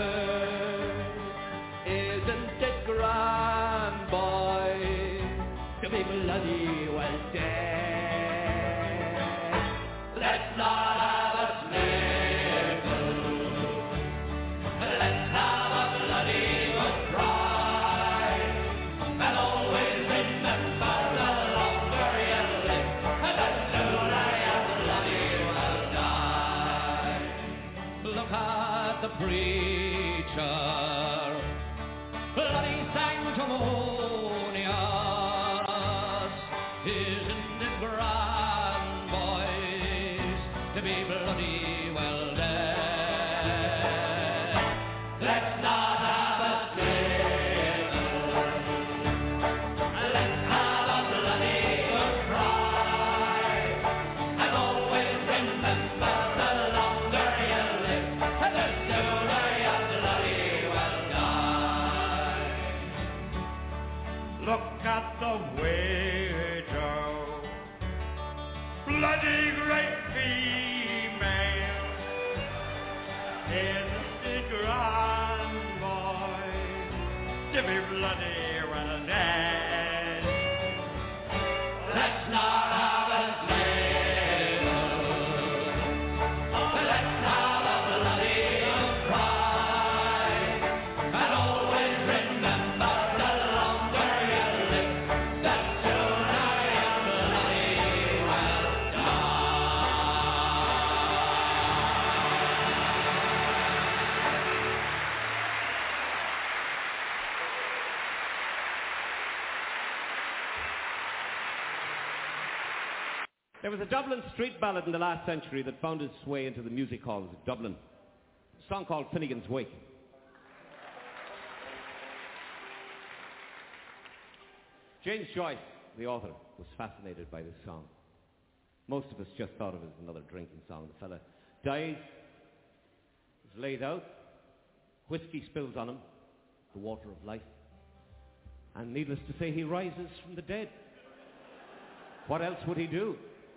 isn't it grand, boy, to be bloody well dead? Let's not have a sniffle, let's have a bloody good cry, and always remember the longer you live, the sooner you bloody well die. Look at the preacher, bloody sanctimonious. Isn't it grand, boys, to be bloody well dead? Let's not have a sniffle, let's have a bloody good cry, and always remember the longer you live, the sooner you bloody well die. Look at the wager, bloody great female. Isn't it grand, boy, to be bloody well dead? Let's not have a sniffle, let's have a bloody good cry, and always remember the longer you live, the sooner you bloody well There was a Dublin street ballad in the last century that found its way into the music halls of Dublin. A song called Finnegan's Wake. James Joyce, the author, was fascinated by this song. Most of us just thought of it as another drinking song. The fella dies, is laid out, whiskey spills on him, the water of life, and needless to say, he rises from the dead. What else would he do?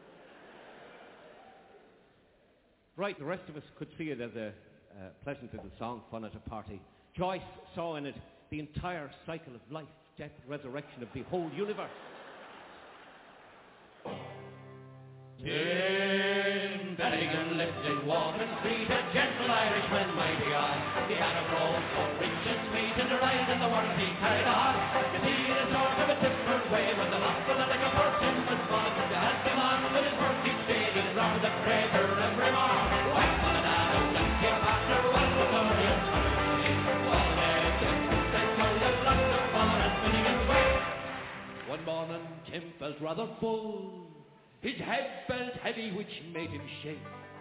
Right, the rest of us could see it as a uh, pleasant little song, fun at a party. Joyce saw in it the entire cycle of life, death, resurrection of the whole universe. Tim Finnegan lived in Walton Street, a gentle Irishman, mighty odd. He had a broad, so rich and sweet, and the rise in the world he carried on. You see, in a sort of a different way, with the loss of the liquor person was fun. You had him on with his work each day, he'd round the crater every morn. Whack on the dado, left your master, was the glorious Thursday. One day, Tim said, so you lots of fun at Finnegan's Wake. One morning, Tim felt rather full. His head felt heavy, which made him shake.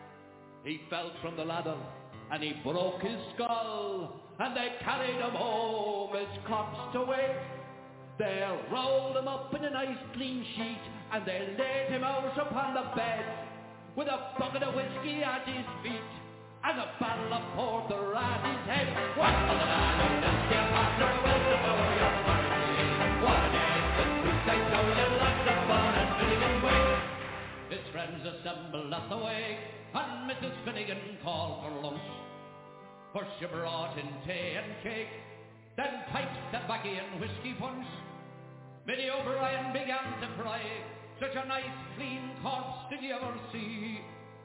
He fell from the ladder, and he broke his skull, and they carried him home as corpse to wake. They rolled him up in a nice clean sheet, and they laid him out upon the bed, with a bucket of whiskey at his feet, and a barrel of porter at his head. What on the man of this dear master will the warrior party? What an end to truth, I tell you, lots of fun at Finnegan's Wake. His friends assembled at the wake, and Missus Finnegan called for lunch. For she brought in tea and cake, then pipes, tobacco and whiskey punch. Minnie O'Brien began to cry, such a nice clean corpse did you ever see?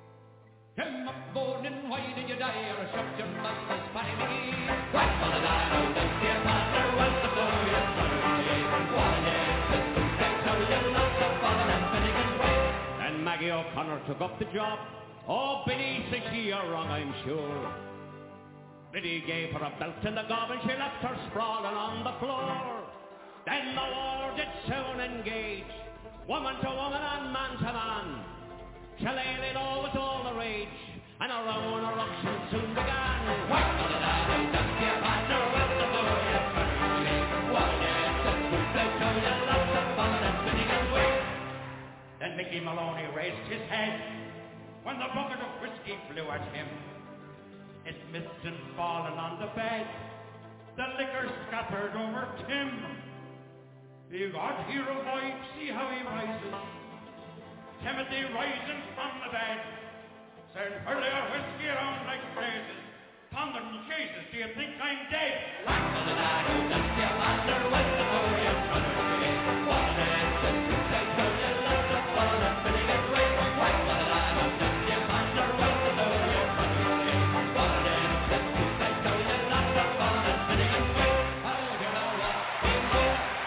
Come up, morning, why did you die, or shut your mouth and spy me? Right on the line, oh, this dear master was the glorious Thursday. What an end to truth, I tell you, lots of fun at Finnegan's Wake. And Maggie O'Connor took up the job. Oh, Biddy, said she, you're wrong, I'm sure. Biddy gave her a belt and a gob, and she left her sprawling on the floor. Then the war did soon engage, woman to woman and man to man. Shillelagh all was all the rage, and a round eruption soon began. What on the land of this dear master was the glorious Thursday. What is the truth, I tell you, lots of fun at Finnegan's Wake. Then Mickey Maloney raised his head, when the bucket of whiskey flew at him. It missed and fallen on the bed, the liquor scattered over Tim. The God he revived, see how he rises. Tim at they rising from the bed, said, hurl your whiskey around like crazy. Ponder me, Jesus, do you think I'm dead? Lack of the lad who left your master with the Victorian brother. What an answer to say, so you love the fun and spinning it away. Whack of the lad who left your master with the Victorian brother. What an answer to say, so you love the fun and spinning it away. I'll get all that bingo.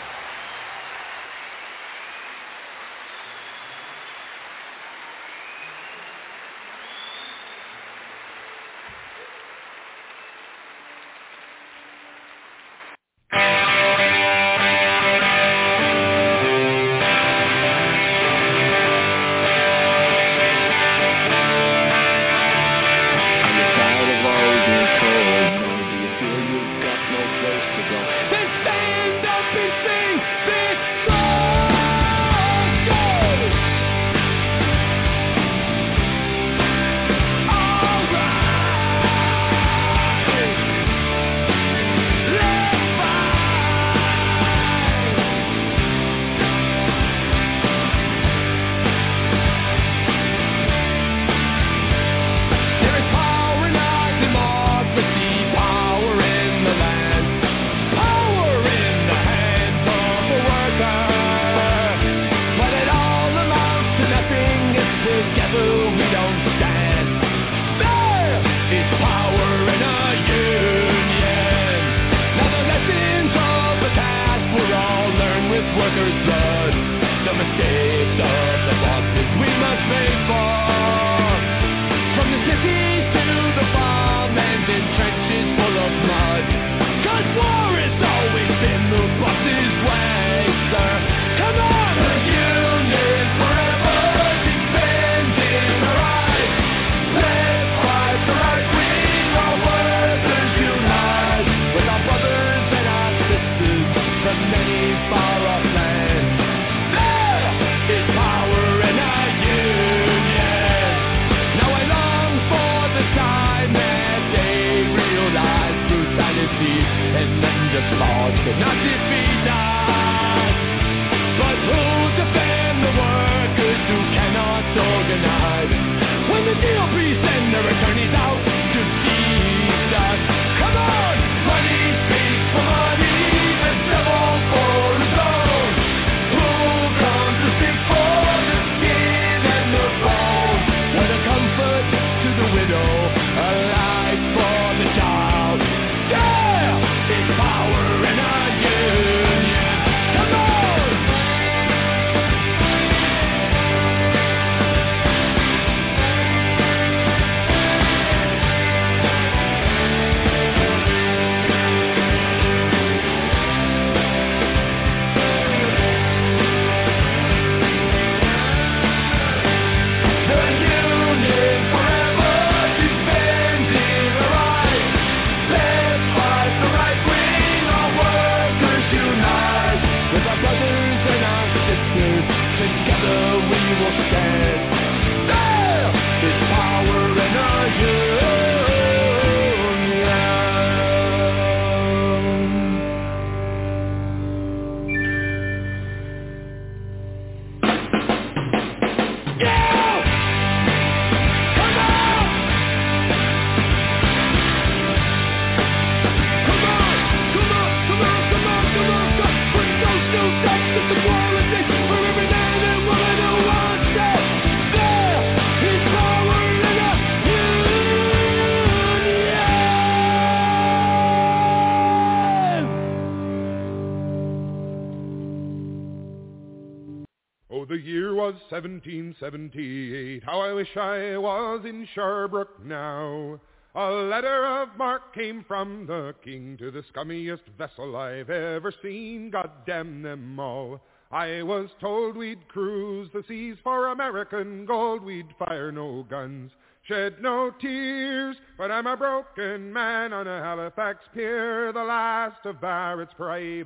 seventeen seventy-eight, how I wish I was in Sherbrooke now. A letter of marque came from the king to the scummiest vessel I've ever seen, God damn them all. I was told we'd cruise the seas for American gold, we'd fire no guns, shed no tears, but I'm a broken man on a Halifax pier, the last of Barrett's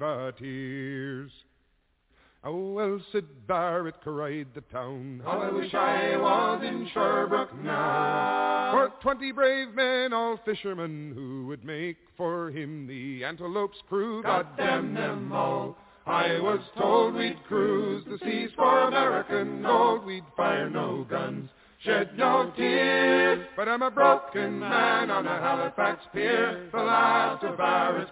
privateers. Oh, well, Sid Barrett cried the town, how I wish I was in Sherbrooke now. For twenty brave men, all fishermen, who would make for him the Antelope's crew, God damn them all. I was told we'd cruise the seas for American gold. We'd fire no guns, shed no tears. But I'm a broken man on a Halifax pier, the last of Barrett's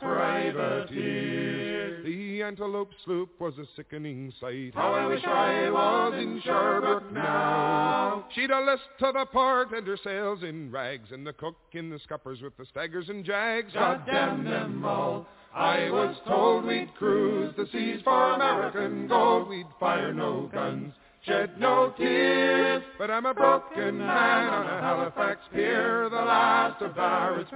privateers. The Antelope sloop was a sickening sight. How I wish I was in Sherbrooke now. She'd a list to the port and her sails in rags, and the cook in the scuppers with the staggers and jags. God damn them all. I was told we'd cruise the seas for American gold. We'd fire no guns, shed no tears. But I'm a broken man on a Halifax pier, the last of Barrett's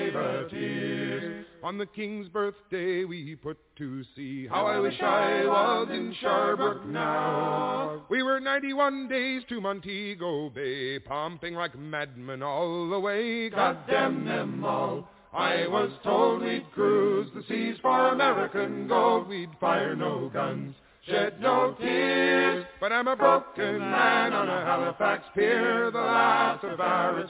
privateers. On the King's birthday we put to sea. How I wish I was in Sherbrooke now. We were ninety-one days to Montego Bay, pumping like madmen all the way. God damn them all. I was told we'd cruise the seas for American gold. We'd fire no guns, shed no tears. But I'm a broken man on a Halifax pier, the last of Barrett's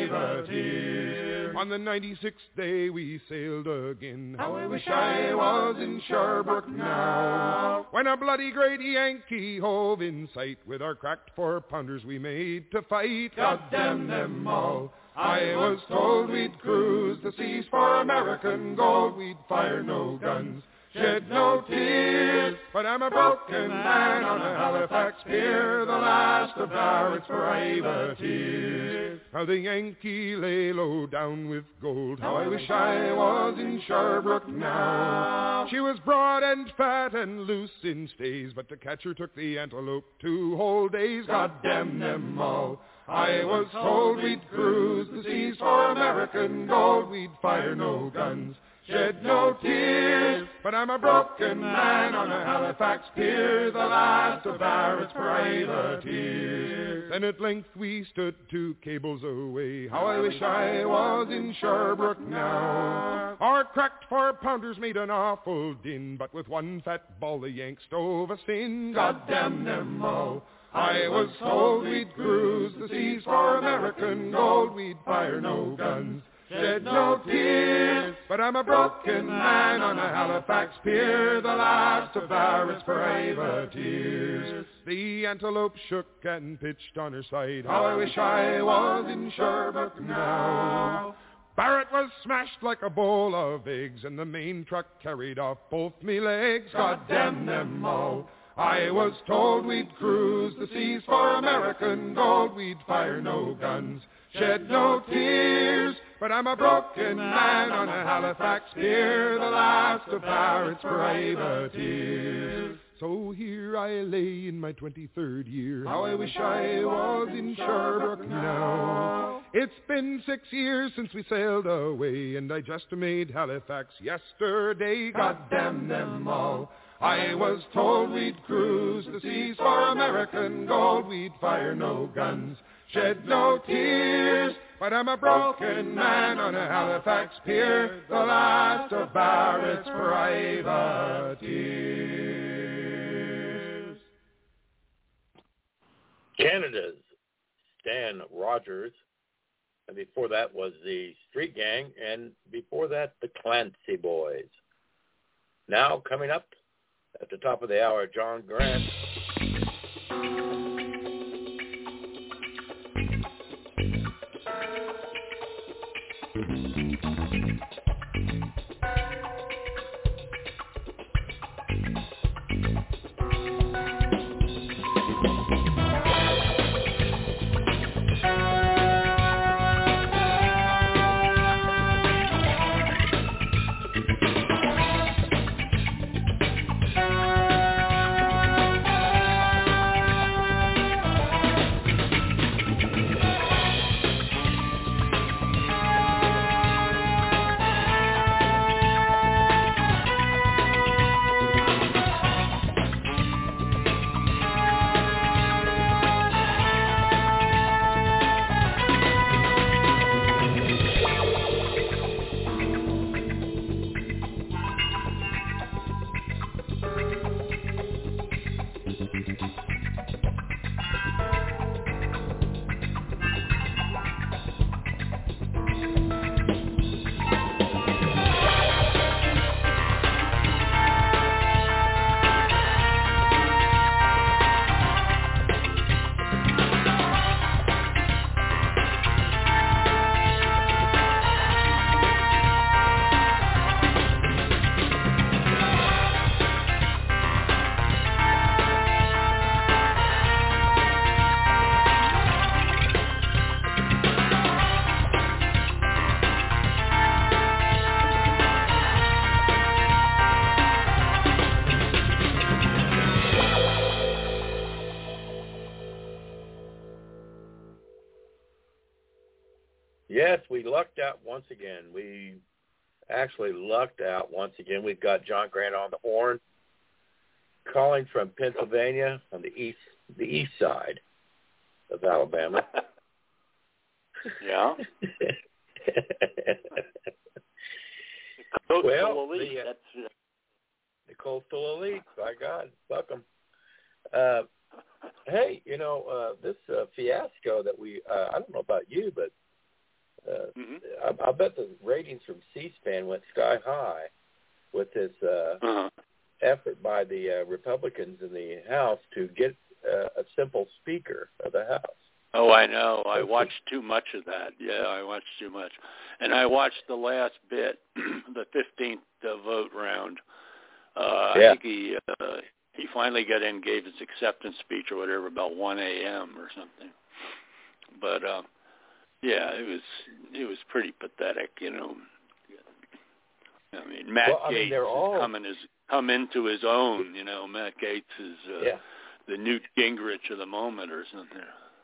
privateers. On the ninety-sixth day we sailed again. How I wish I was in Sherbrooke now. When a bloody great Yankee hove in sight, with our cracked four-pounders we made to fight. God damn them all. I was told we'd cruise the seas for American gold. We'd fire no guns, shed no tears. But I'm a broken man on a Halifax pier, the last of Barrett's privateers. Now the Yankee lay low down with gold. How I wish I was in Sherbrooke now. She was broad and fat and loose in stays, but to catch her took the Antelope two whole days. God damn them all. I was told we'd cruise the seas for American gold. We'd fire no guns, shed no tears. But I'm a broken man on a Halifax pier, the last of Barrett's privateers. Then at length we stood two cables away. How I wish I was in Sherbrooke now. Our cracked four-pounders made an awful din, but with one fat ball the Yanks stove us in. God damn them all. I was told we'd cruise the seas for American gold. We'd fire no guns, shed no tears. But I'm a broken man on a Halifax pier, the last of Barrett's privateers. The Antelope shook and pitched on her side. How I wish I was in Sherbrooke now. Barrett was smashed like a bowl of eggs, and the main truck carried off both me legs. God damn them all. I was told we'd cruise the seas for American gold. We'd fire no guns, shed no tears. But I'm a broken man on a Halifax pier, the last of Barrett's privateers. So here I lay in my twenty-third year. How I wish I was in Sherbrooke now. It's been six years since we sailed away, and I just made Halifax yesterday. God damn them all. I was told we'd cruise the seas for American gold. We'd fire no guns, shed no tears. But I'm a broken man on a Halifax pier, the last of Barrett's privateers. Canada's Stan Rogers, and before that was the Street Gang, and before that the Clancy Boys. Now coming up at the top of the hour, John Grant. Yes, we lucked out once again. We actually lucked out once again. We've got John Grant on the horn, calling from Pennsylvania on the east the east side of Alabama. Yeah. well, elite. The, uh, That's, uh... the coastal elite, by God, fuck them. Uh, hey, you know, uh, this uh, fiasco that we, uh, I don't know about you, but uh, mm-hmm. I, I bet the ratings from C-SPAN went sky high with this uh, uh-huh. effort by the uh, Republicans in the House to get uh, a simple speaker of the House. Oh, I know. I watched too much of that. Yeah, I watched too much. And I watched the last bit, the fifteenth uh, vote round. Uh, yeah. I think he uh, he finally got in, gave his acceptance speech or whatever about one a.m. or something. But uh, yeah, it was it was pretty pathetic, you know. I mean, Matt well, I Gaetz mean, they're all... is coming as come into his own. You know, Matt Gaetz is uh, yeah. the Newt Gingrich of the moment or something.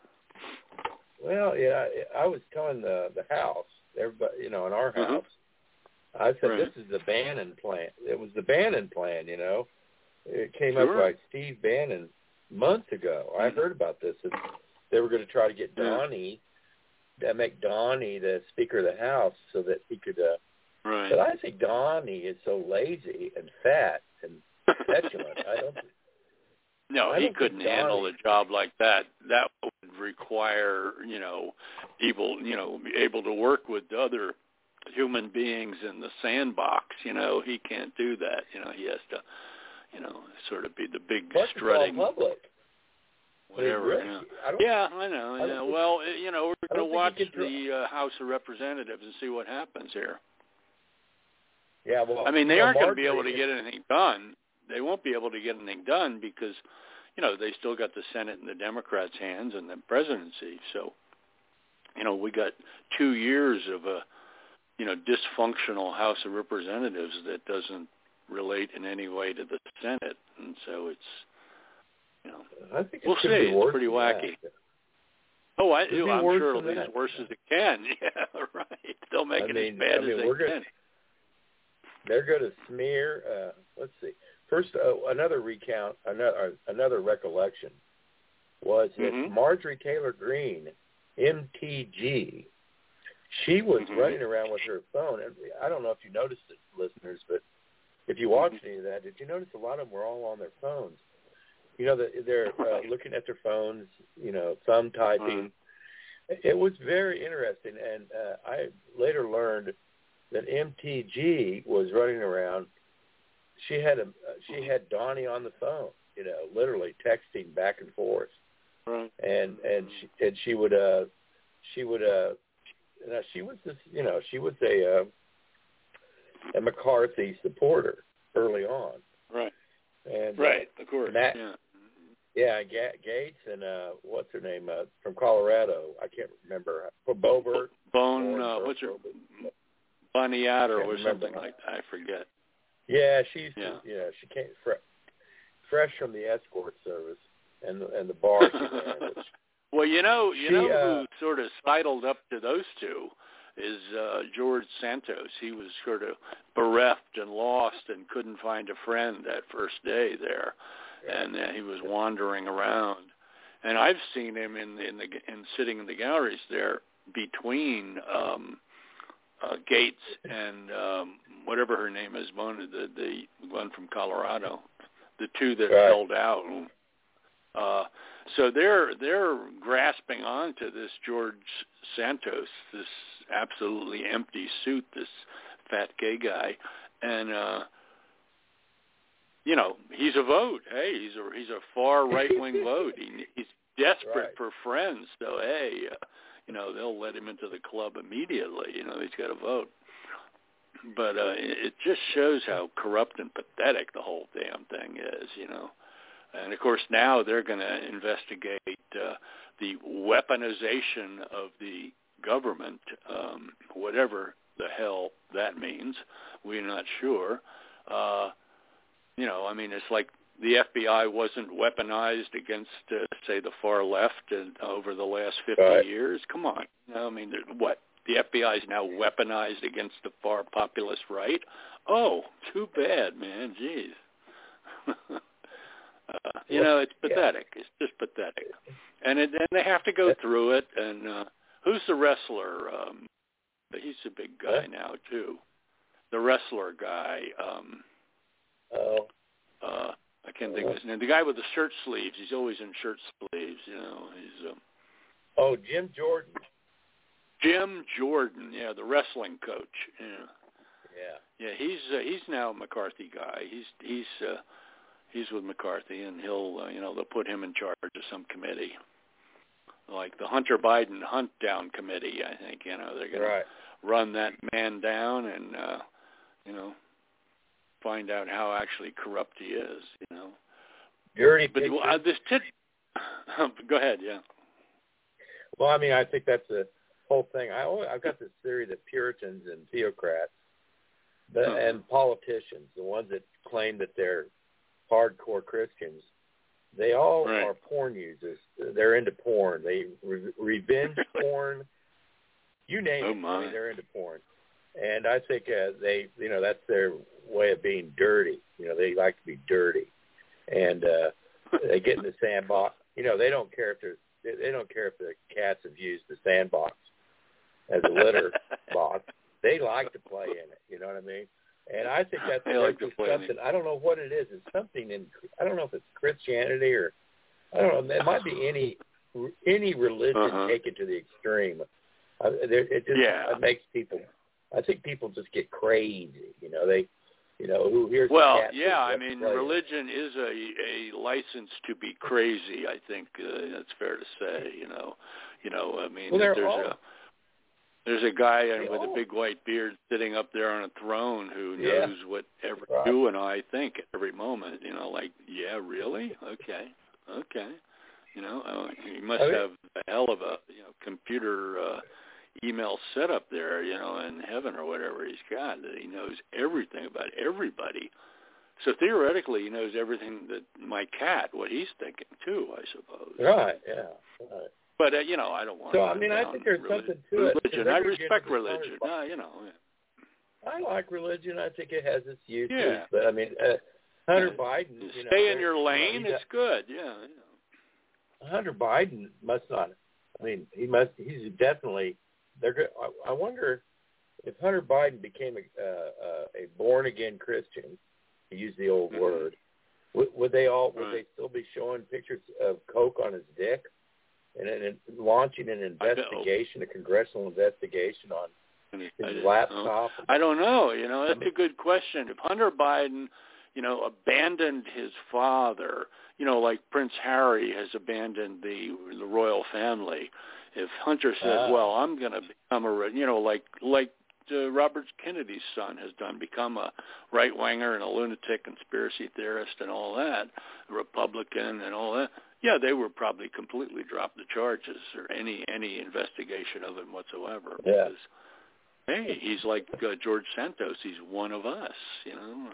Well, yeah, I was telling the the House, everybody, you know, in our house, mm-hmm. I said, right. this is the Bannon plan. It was the Bannon plan, you know. It came sure. up by Steve Bannon months ago. I heard about this. And they were going to try to get Donnie, yeah. to make Donnie the Speaker of the House so that he could, uh, right. but I think Donnie is so lazy and fat and petulant. I don't No, I he don't couldn't handle a job like that. That would require, you know, people, you know, be able to work with other human beings in the sandbox. You know, he can't do that. You know, he has to, you know, sort of be the big Plus strutting. It's all public. Whatever. Really, yeah. I don't, yeah, I know. I Yeah. think, well, you know, we're going to watch the uh, House of Representatives and see what happens here. Yeah, well, I mean, they you know, aren't going to be Marjorie, able to get anything done. They won't be able to get anything done because, you know, they still got the Senate in the Democrats' hands and the presidency. So, you know, we got two years of a, you know, dysfunctional House of Representatives that doesn't relate in any way to the Senate. And so it's, you know, I think we'll see. It's pretty wacky. That. Oh, I do. I'm sure it'll be that. as worse as it can. Yeah, right. They'll make I it mean, as bad I mean, as they we're can. Gonna, they're going to smear, uh, let's see. First, uh, another recount, another another recollection was that mm-hmm. Marjorie Taylor Greene, M T G, she was mm-hmm. running around with her phone. And I don't know if you noticed it, listeners, but if you watched mm-hmm. any of that, did you notice a lot of them were all on their phones? You know, they're uh, looking at their phones, you know, thumb typing. Mm-hmm. It was very interesting, and uh, I later learned that M T G was running around. She had a she had Donnie on the phone, you know, literally texting back and forth, right. and and she and she would uh she would uh you know, she was this you know she was a uh, a McCarthy supporter early on, right, and right, uh, of course, Matt, yeah, yeah, Ga- Gaetz and uh what's her name uh, from Colorado, I can't remember, for Boebert, Bone, uh, what's her, Boniato or something that. like that, I forget. Yeah, she's yeah. you know she came fre- fresh from the escort service and the, and the bar she ran. Which, well, you know, you she, know uh, who sort of sidled up to those two is uh, George Santos. He was sort of bereft and lost and couldn't find a friend that first day there, yeah. and uh, he was wandering around. And I've seen him in in the in sitting in the galleries there between. Um, Uh, Gaetz and um, whatever her name is, one the the one from Colorado, the two that right. held out. Uh, so they're they're grasping on to this George Santos, this absolutely empty suit, this fat gay guy, and uh, you know he's a vote. Hey, he's a he's a far right wing vote. He, he's desperate right. for friends. So hey. Uh, You know, they'll let him into the club immediately. You know, he's got to vote. But uh, it just shows how corrupt and pathetic the whole damn thing is, you know. And, of course, now they're going to investigate uh, the weaponization of the government, um, whatever the hell that means. We're not sure. Uh, you know, I mean, it's like the F B I wasn't weaponized against, uh, say, the far left and over the last fifty right. years. Come on. You know, I mean, what, the F B I is now weaponized against the far populist right. Oh, too bad, man. Jeez. uh, you know, it's pathetic. It's just pathetic. And, it, and they have to go through it. And uh, who's the wrestler? Um, he's a big guy now, too. The wrestler guy. Um, oh. Uh, I can't think of his name. The guy with the shirt sleeves. He's always in shirt sleeves, you know. He's um, Oh, Jim Jordan. Jim Jordan, yeah, the wrestling coach. Yeah. Yeah. Yeah, he's uh, he's now a McCarthy guy. He's he's uh, he's with McCarthy, and he'll uh, you know they'll put him in charge of some committee, like the Hunter Biden Hunt Down Committee. I think you know they're going right. to run that man down and uh, you know find out how actually corrupt he is. You know, dirty. But uh, this tit. Go ahead, yeah. Well, I mean, I think that's the whole thing. I always, I've got this theory that Puritans and theocrats the, uh-huh. and politicians, the ones that claim that they're hardcore Christians, they all right. are porn users. They're into porn. They re- revenge porn. You name oh it. My. I mean, they're into porn. And I think uh, they, you know, that's their way of being dirty. You know, they like to be dirty. And uh, they get in the sandbox. You know, they don't care if they're They don't care if the cats have used the sandbox as a litter box. They like to play in it. You know what I mean? And I think that's like something. I don't know what it is. It's something in. I don't know if it's Christianity or I don't know. It might be any any religion uh-huh. taken to the extreme. Uh, it just yeah. it makes people. I think people just get crazy. You know they. You know who hears. Well, the cat yeah. I let's mean, play religion it. is a a license to be crazy. I think uh, that's fair to say. You know, you know. I mean, well, there's all, a there's a guy with all, a big white beard sitting up there on a throne who yeah. knows what every right. you and I think at every moment. You know, like, yeah, really? Okay, okay. You know, uh, he must I mean, have a hell of a you know computer. Uh, email set up there, you know, in heaven or whatever he's got, that he knows everything about everybody. So theoretically, he knows everything that my cat, what he's thinking too, I suppose. Right, yeah. Right. But, uh, you know, I don't want so, to... I mean, I think there's religion. something to religion. it. I respect religion, uh, you know. Yeah. I like religion. I think it has its uses. Yeah. But, I mean, uh, Hunter yeah. Biden... You Stay know, in your lane, you know, it's good, yeah. You know. Hunter Biden must not... I mean, he must... He's definitely... They're good. I wonder if Hunter Biden became a, uh, a born-again Christian, to use the old mm-hmm. word, would, would they all would right. they still be showing pictures of coke on his dick and, and, and launching an investigation, a congressional investigation on his I laptop? I don't know. You know, that's a good question. If Hunter Biden, you know, abandoned his father, you know, like Prince Harry has abandoned the the royal family. If Hunter says, uh, well, I'm going to become a, you know, like like uh, Robert Kennedy's son has done, become a right-winger and a lunatic conspiracy theorist and all that, a Republican and all that, yeah, they would probably completely drop the charges or any any investigation of him whatsoever. Yeah. Because, hey, he's like uh, George Santos. He's one of us, you know.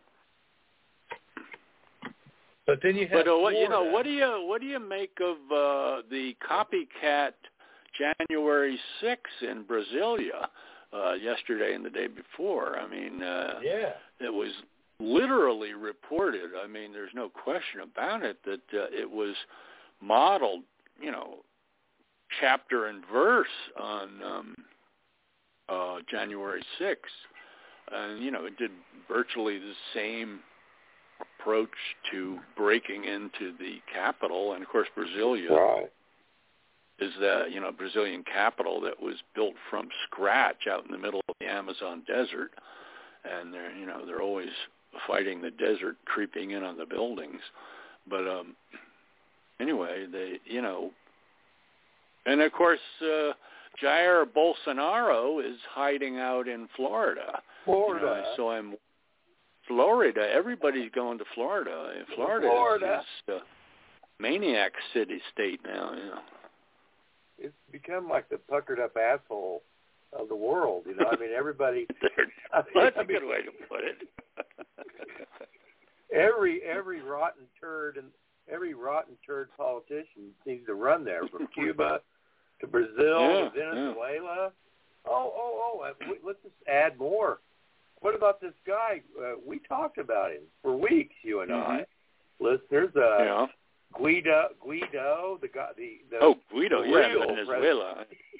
But then you have but uh, what you know, what do you what do you make of uh, the copycat January sixth in Brasilia uh, yesterday and the day before? I mean, uh, yeah, it was literally reported. I mean, there's no question about it that uh, it was modeled, you know, chapter and verse on um, uh, January sixth, and you know, it did virtually the same approach to breaking into the capital, and of course Brasilia right. is the you know Brazilian capital that was built from scratch out in the middle of the Amazon desert, and they're you know they're always fighting the desert, creeping in on the buildings. But um, anyway, they you know, and of course uh, Jair Bolsonaro is hiding out in Florida. Florida. You know, I saw him. Florida, everybody's going to Florida. Florida, Florida. is a maniac city state now. You know. It's become like the puckered up asshole of the world. You know, I mean, everybody. I mean, That's I a mean, good way to put it. every every rotten turd and every rotten turd politician seems to run there, from Cuba to Brazil yeah, to Venezuela. Oh, oh, oh! Uh, let's just add more. What about this guy? Uh, we talked about him for weeks, you and mm-hmm. I. Listeners, uh, yeah. Guido, Guido, the guy, the, the oh Guido, the yeah, real Venezuela.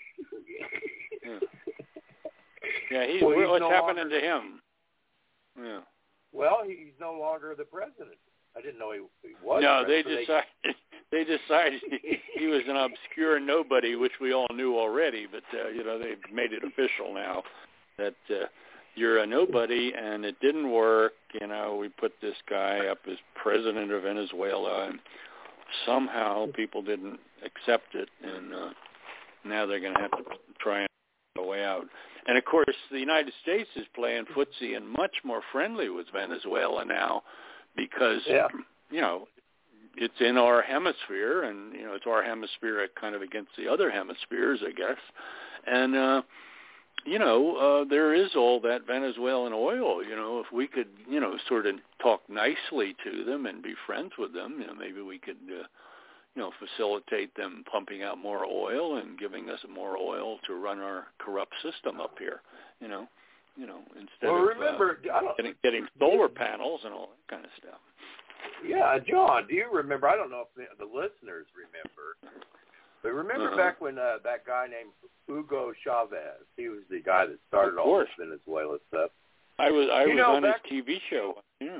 yeah. yeah, he's well, he's what's no happening longer, to him? Yeah. Well, he's no longer the president. I didn't know he, he was. No, they president. decided they decided he, he was an obscure nobody, which we all knew already. But uh, you know, they've made it official now that uh, you're a nobody, and it didn't work. You know, we put this guy up as president of Venezuela, and somehow people didn't accept it, and uh, now they're going to have to try and find a way out. And, of course, the United States is playing footsie and much more friendly with Venezuela now because, yeah. you know, it's in our hemisphere, and, you know, it's our hemisphere kind of against the other hemispheres, I guess. And, uh, you know, uh, there is all that Venezuelan oil. You know, if we could, you know, sort of talk nicely to them and be friends with them, you know, maybe we could, uh, you know, facilitate them pumping out more oil and giving us more oil to run our corrupt system up here. You know, you know, instead well, of remember, uh, I don't, getting, getting solar panels and all that kind of stuff. Yeah, John, do you remember? I don't know if the, the listeners remember, but remember uh-huh. back when uh, that guy named Hugo Chavez, he was the guy that started all this Venezuela stuff. I was I you was know, on back, his T V show. Yeah.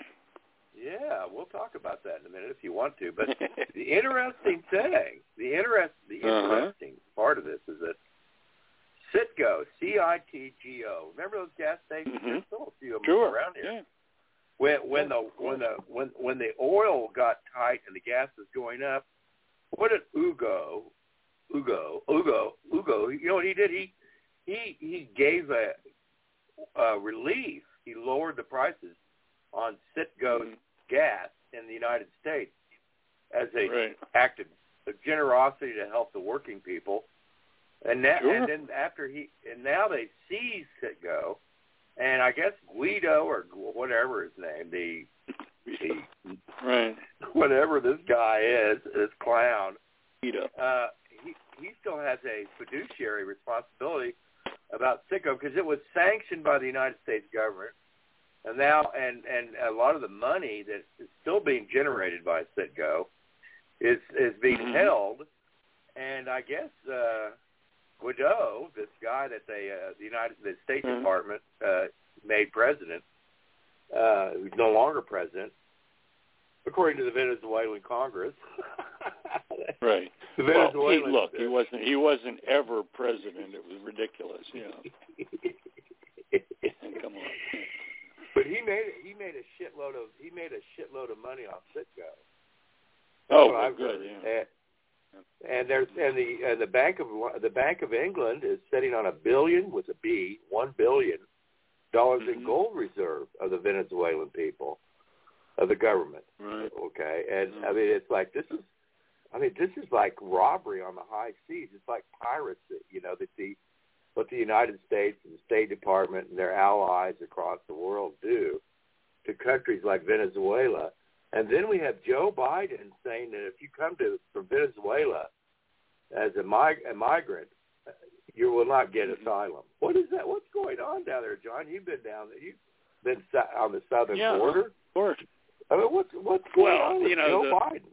Yeah, we'll talk about that in a minute if you want to. But the interesting thing, the interest, the interesting uh-huh. part of this is that Citgo, C I T G O. Remember those gas stations? Mm-hmm. There's still a few of them sure. around here. Yeah. When when the when the when when the oil got tight and the gas was going up, what did Hugo, Hugo, Hugo, Hugo? You know what he did? He he he gave a, a relief. He lowered the prices on Citgo's mm-hmm. gas in the United States as a right. act of generosity to help the working people. And that, sure. and then after he, and now they seized Citgo, and I guess Guido or whatever his name, the, the right, whatever this guy is, this clown, Guido, uh, he he still has a fiduciary responsibility about Citgo because it was sanctioned by the United States government. And now, and, and a lot of the money that is still being generated by Citgo is is being mm-hmm. held, and I guess uh, Guido, this guy that they, uh, the United the State mm-hmm. Department uh, made president, uh, who's no longer president, according to the Venezuelan Congress. right. The well, Venezuelan, he, look, he wasn't he wasn't ever president. It was ridiculous, you know. Come on. But he made he made a shitload of he made a shitload of money off Citgo. Oh, well, good. Yeah. And, and there's and the and the Bank of the Bank of England is sitting on a billion with a B, one billion dollars mm-hmm. in gold reserve of the Venezuelan people, of the government. Right. Okay, and mm-hmm. I mean it's like this is, I mean this is like robbery on the high seas. It's like piracy, you know, that the what the United States and the State Department and their allies across the world do to countries like Venezuela. And then we have Joe Biden saying that if you come to from Venezuela as a, mig- a migrant, you will not get asylum. What is that? What's going on down there, John? You've been down there. You've been on the southern yeah, border. Of course. I mean, what's what's going well, on with you know, Joe the, Biden?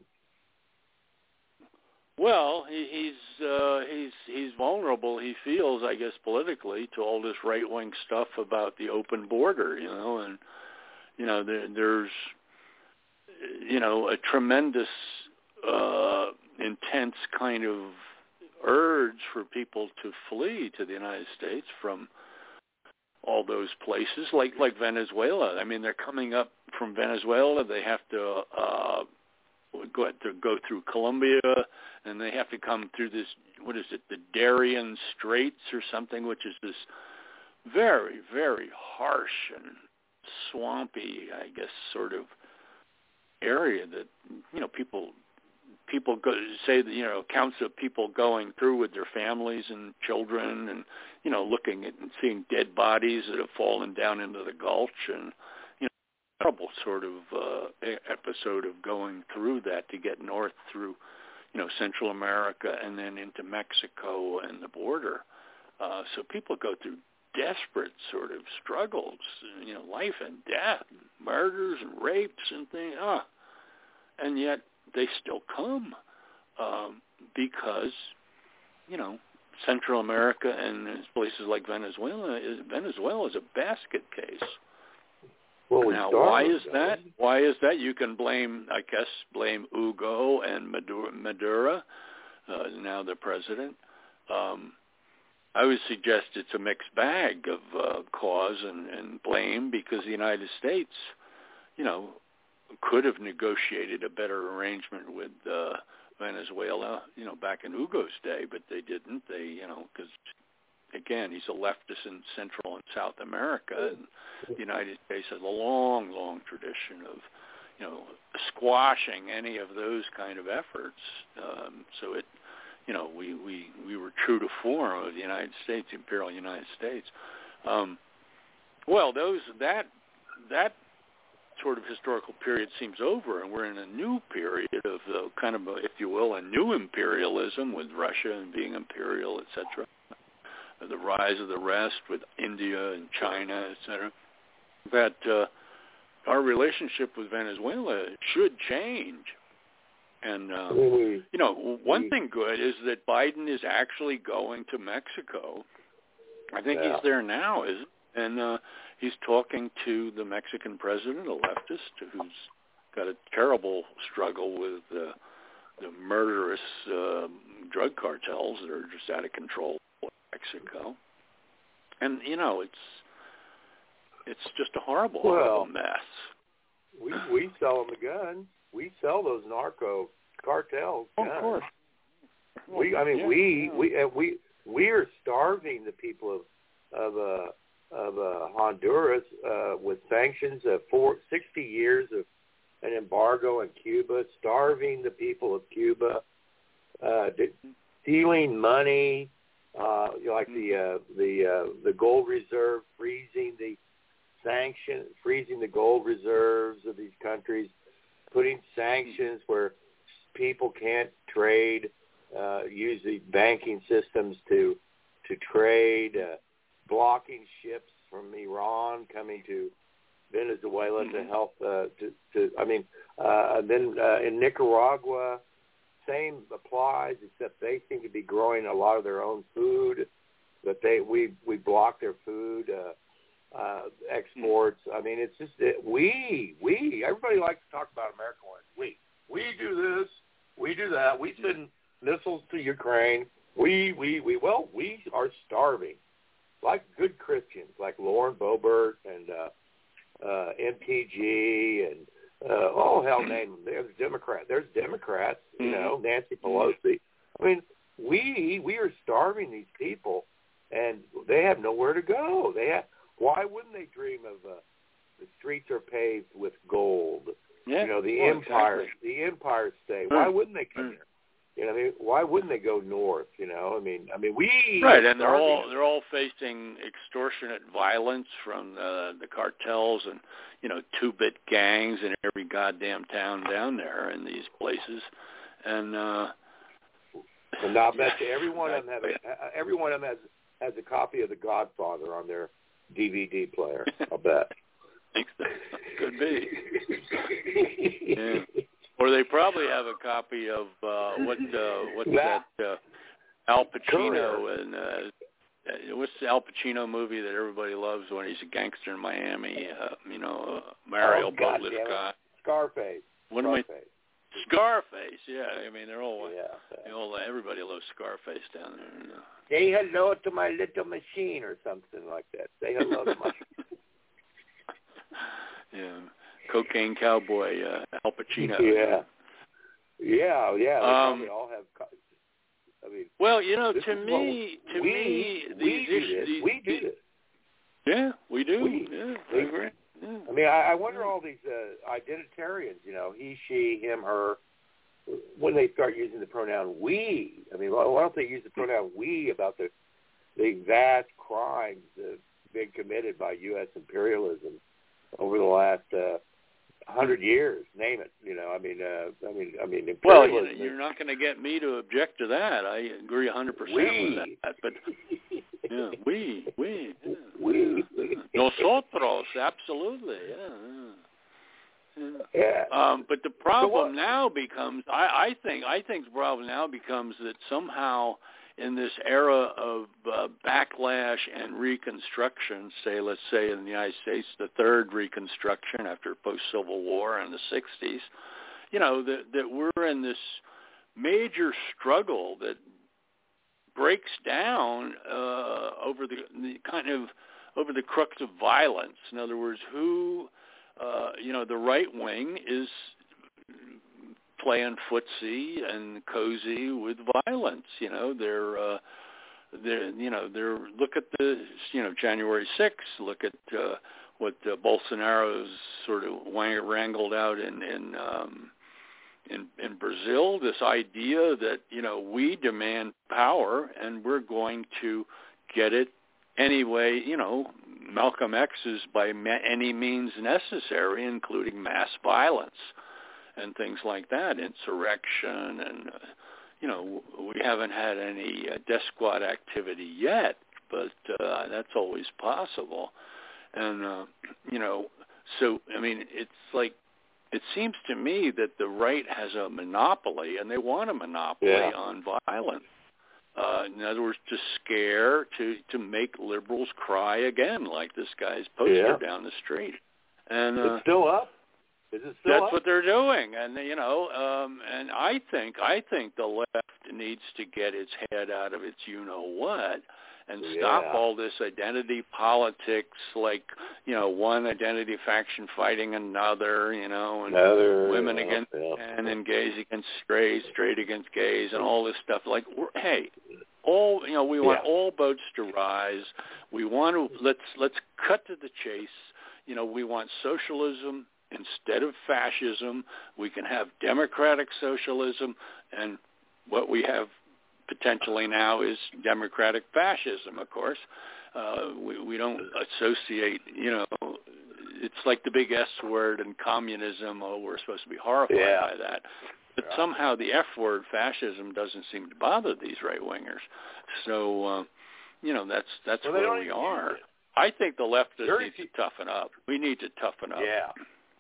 Well, he, he's uh, he's he's vulnerable. He feels, I guess, politically to all this right wing stuff about the open border, you know, and you know there, there's you know a tremendous, uh, intense kind of urge for people to flee to the United States from all those places, like like Venezuela. I mean, they're coming up from Venezuela. They have to. Uh, Go to go through Colombia, and they have to come through this, what is it, the Darien Straits or something, which is this very, very harsh and swampy, I guess, sort of area that, you know, people people go, say that, you know, accounts of people going through with their families and children and, you know, looking at and seeing dead bodies that have fallen down into the gulch and, terrible sort of uh, episode of going through that to get north through, you know, Central America and then into Mexico and the border. Uh, so people go through desperate sort of struggles, you know, life and death, murders and rapes and things. Ah, and yet they still come um, because, you know, Central America and places like Venezuela is Venezuela is a basket case. Well, we now, started, why is though. that? Why is that? You can blame, I guess, blame Hugo and Maduro, Maduro uh, now the president. Um, I would suggest it's a mixed bag of uh, cause and, and blame, because the United States, you know, could have negotiated a better arrangement with uh, Venezuela, you know, back in Hugo's day, but they didn't. They, you know, because, again, he's a leftist in Central and South America, and the United States has a long, long tradition of, you know, squashing any of those kind of efforts. Um, so it, you know, we, we, we were true to form of the United States, the Imperial United States. Um, well, those that that sort of historical period seems over, and we're in a new period of uh, kind of, a, if you will, a new imperialism with Russia and being imperial, et cetera. The rise of the rest with India and China, et cetera. That uh, our relationship with Venezuela should change. And, uh, you know, one thing good is that Biden is actually going to Mexico. I think Yeah. he's there now, is and uh, he's talking to the Mexican president, a leftist, who's got a terrible struggle with uh, the murderous uh, drug cartels that are just out of control in Mexico. And, you know, it's it's just a horrible, Well, horrible mess. We we sell them the guns. We sell those narco cartels guns. Of course. We, I mean, Yeah, we yeah. we uh, we we are starving the people of of uh, of uh, Honduras uh, with sanctions of four, sixty years of an embargo in Cuba, starving the people of Cuba, uh, de- stealing money, uh, you know, like the uh, the uh, the gold reserve, freezing the sanction, freezing the gold reserves of these countries, putting sanctions where people can't trade, uh, use the banking systems to to trade, uh, blocking ships from Iran coming to Venezuela to help. Uh, to, to I mean, uh, then uh, in Nicaragua, same applies, except they seem to be growing a lot of their own food. But they we we block their food. Uh, Uh, exports. I mean, it's just it, we, we, everybody likes to talk about America. We, we do this, we do that. We send missiles to Ukraine. We, we, we, well, we are starving like good Christians, like Lauren Boebert and uh, uh, M T G and, uh, oh, hell, name them. There's Democrats. There's Democrats, you know, Nancy Pelosi. I mean, we, we are starving these people, and they have nowhere to go. They have, Why wouldn't they dream of uh, the streets are paved with gold? Yeah. You know, the well, empire, exactly. the empire state. Why wouldn't they come here? You know, I mean, why wouldn't they go north? You know, I mean, I mean, we right, and they're all they're all facing extortionate violence from uh, the cartels and you know two-bit gangs in every goddamn town down there in these places, and uh, and I bet you every one of them have a, every one of them has has a copy of The Godfather on their D V D player. I'll bet. Could be. Yeah. Or they probably have a copy of uh, what uh, what's that, that uh, Al Pacino and uh, what's the Al Pacino movie that everybody loves when he's a gangster in Miami? Uh, you know, uh, Mario oh, God, Butler Scott. Scarface. What Scarface. am I? Scarface. Yeah, I mean they're all. Yeah. They all everybody loves Scarface down there. You know. Say hello to my little machine or something like that. Say hello to my. Yeah, cocaine cowboy uh, Al Pacino. Yeah, yeah, yeah. They Um, probably all have. I mean, well, you know, this to is me, what to we, me, we these do issues, this. these, We do this. Yeah, we do. We, yeah, I we, agree. Yeah. I mean, I, I wonder all these uh, identitarians. You know, he, she, him, her. When they start using the pronoun we, I mean, why don't they use the pronoun we about the the vast crimes that have been committed by U S imperialism over the last uh, hundred years? Name it. You know, I mean, uh, I mean, I mean, Well, imperialism. you know, you're not going to get me to object to that. I agree one hundred percent we. with that. But yeah. We, we, yeah. we, nosotros, absolutely, yeah. yeah. yeah. Um, but the problem so now becomes, I, I think, I think the problem now becomes that somehow in this era of uh, backlash and reconstruction, say, let's say in the United States, the third reconstruction after post-Civil War in the sixties, you know, that, that we're in this major struggle that breaks down uh, over the, the kind of, over the crux of violence. In other words, who, uh, you know, the right wing is playing footsie and cozy with violence. You know, they're, uh, they're, you know, they're, look at the, you know, January sixth, look at uh, what uh, Bolsonaro's sort of wrangled out in, in, um, in, in Brazil, this idea that, you know, we demand power and we're going to get it anyway, you know, Malcolm X is by ma- any means necessary, including mass violence and things like that, insurrection, and, uh, you know, we haven't had any uh, death squad activity yet, but uh, that's always possible. And, uh, you know, so, I mean, it's like, it seems to me that the right has a monopoly, and they want a monopoly yeah. on violence. Uh, in other words, to scare, to, to make liberals cry again, like this guy's poster yeah. down the street. And uh, it's still up. Is it still That's up? what they're doing, and you know, um, and I think I think the left needs to get its head out of its you know what, and yeah. stop all this identity politics, like you know, one identity faction fighting another, you know, and another, women yeah, against yeah. men and gays against straight, straight against gays, and all this stuff. Like, we're, hey, all you know, we want yeah. all boats to rise. We want to let's let's cut to the chase. You know, we want socialism instead of fascism. We can have democratic socialism, and what we have potentially now is democratic fascism, of course. Uh, we, we don't associate, you know, it's like the big S word in communism. Oh, we're supposed to be horrified yeah. by that. But right. somehow the F word, fascism, doesn't seem to bother these right-wingers. So, uh, you know, that's that's well, where we are. I think the left just needs to toughen up. We need to toughen up. Yeah.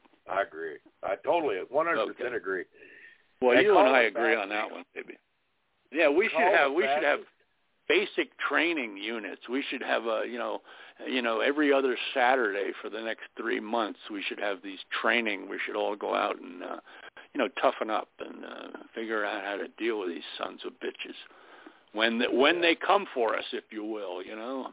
I agree. I totally, one hundred percent okay. agree. Well, and you and I agree back. on that one, baby. Yeah, we Call should have we back. should have basic training units. We should have a you know you know every other Saturday for the next three months. We should have these training. We should all go out and uh, you know toughen up and uh, figure out how to deal with these sons of bitches when the, when they come for us, if you will. You know.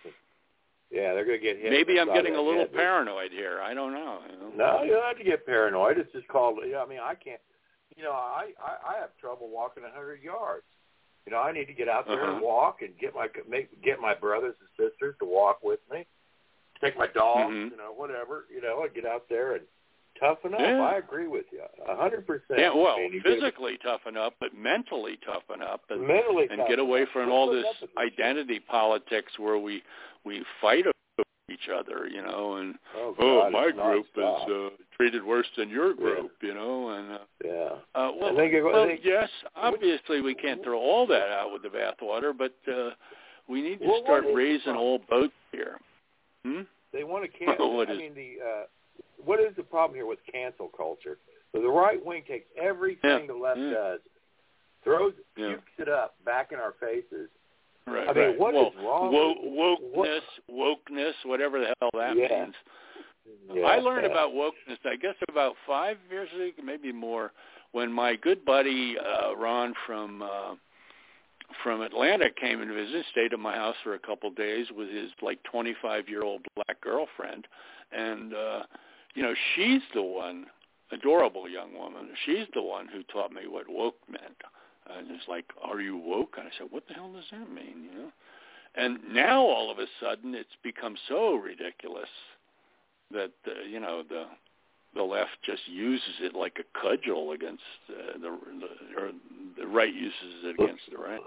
Yeah, they're going to get hit. Maybe I'm getting a little head, paranoid here. I don't know. You know. No, you don't have to get paranoid. It's just called, you know, I mean, I can't, you know, I, I, I have trouble walking one hundred yards. You know, I need to get out there uh-huh. and walk and get my make, get my brothers and sisters to walk with me, take my dogs, mm-hmm. you know, whatever, you know, and get out there and toughen up. Yeah. I agree with you, one hundred percent. Yeah, well, I mean, physically get, toughen up, but mentally toughen up and, mentally and get away up. from all this identity politics where we, we fight each other, you know, and oh, oh God, my group nonstop. is uh, treated worse than your group, yeah. you know, and uh, yeah. Uh, well, I think it, well I think, yes, obviously we can't throw all that out with the bathwater, but uh, we need to well, start raising all boats here. Hmm? They want to cancel. what I is, mean, the uh, what is the problem here with cancel culture? So the right wing takes everything yeah. the left yeah. does, throws, yeah. pukes it up back in our faces. Right, I mean, right. what well, is wrong? Wo- with, wokeness, what? wokeness, whatever the hell that yeah. means. Yeah, I learned yeah. about wokeness, I guess, about five years ago, maybe more, when my good buddy uh, Ron from uh, from Atlanta came and visited, stayed at my house for a couple of days with his like twenty-five-year-old black girlfriend, and uh, you know, she's the one, adorable young woman. She's the one who taught me what woke meant. And it's like, are you woke? And I said, what the hell does that mean? You know, and now all of a sudden it's become so ridiculous that uh, you know the the left just uses it like a cudgel against uh, the, the or the right uses it against the right.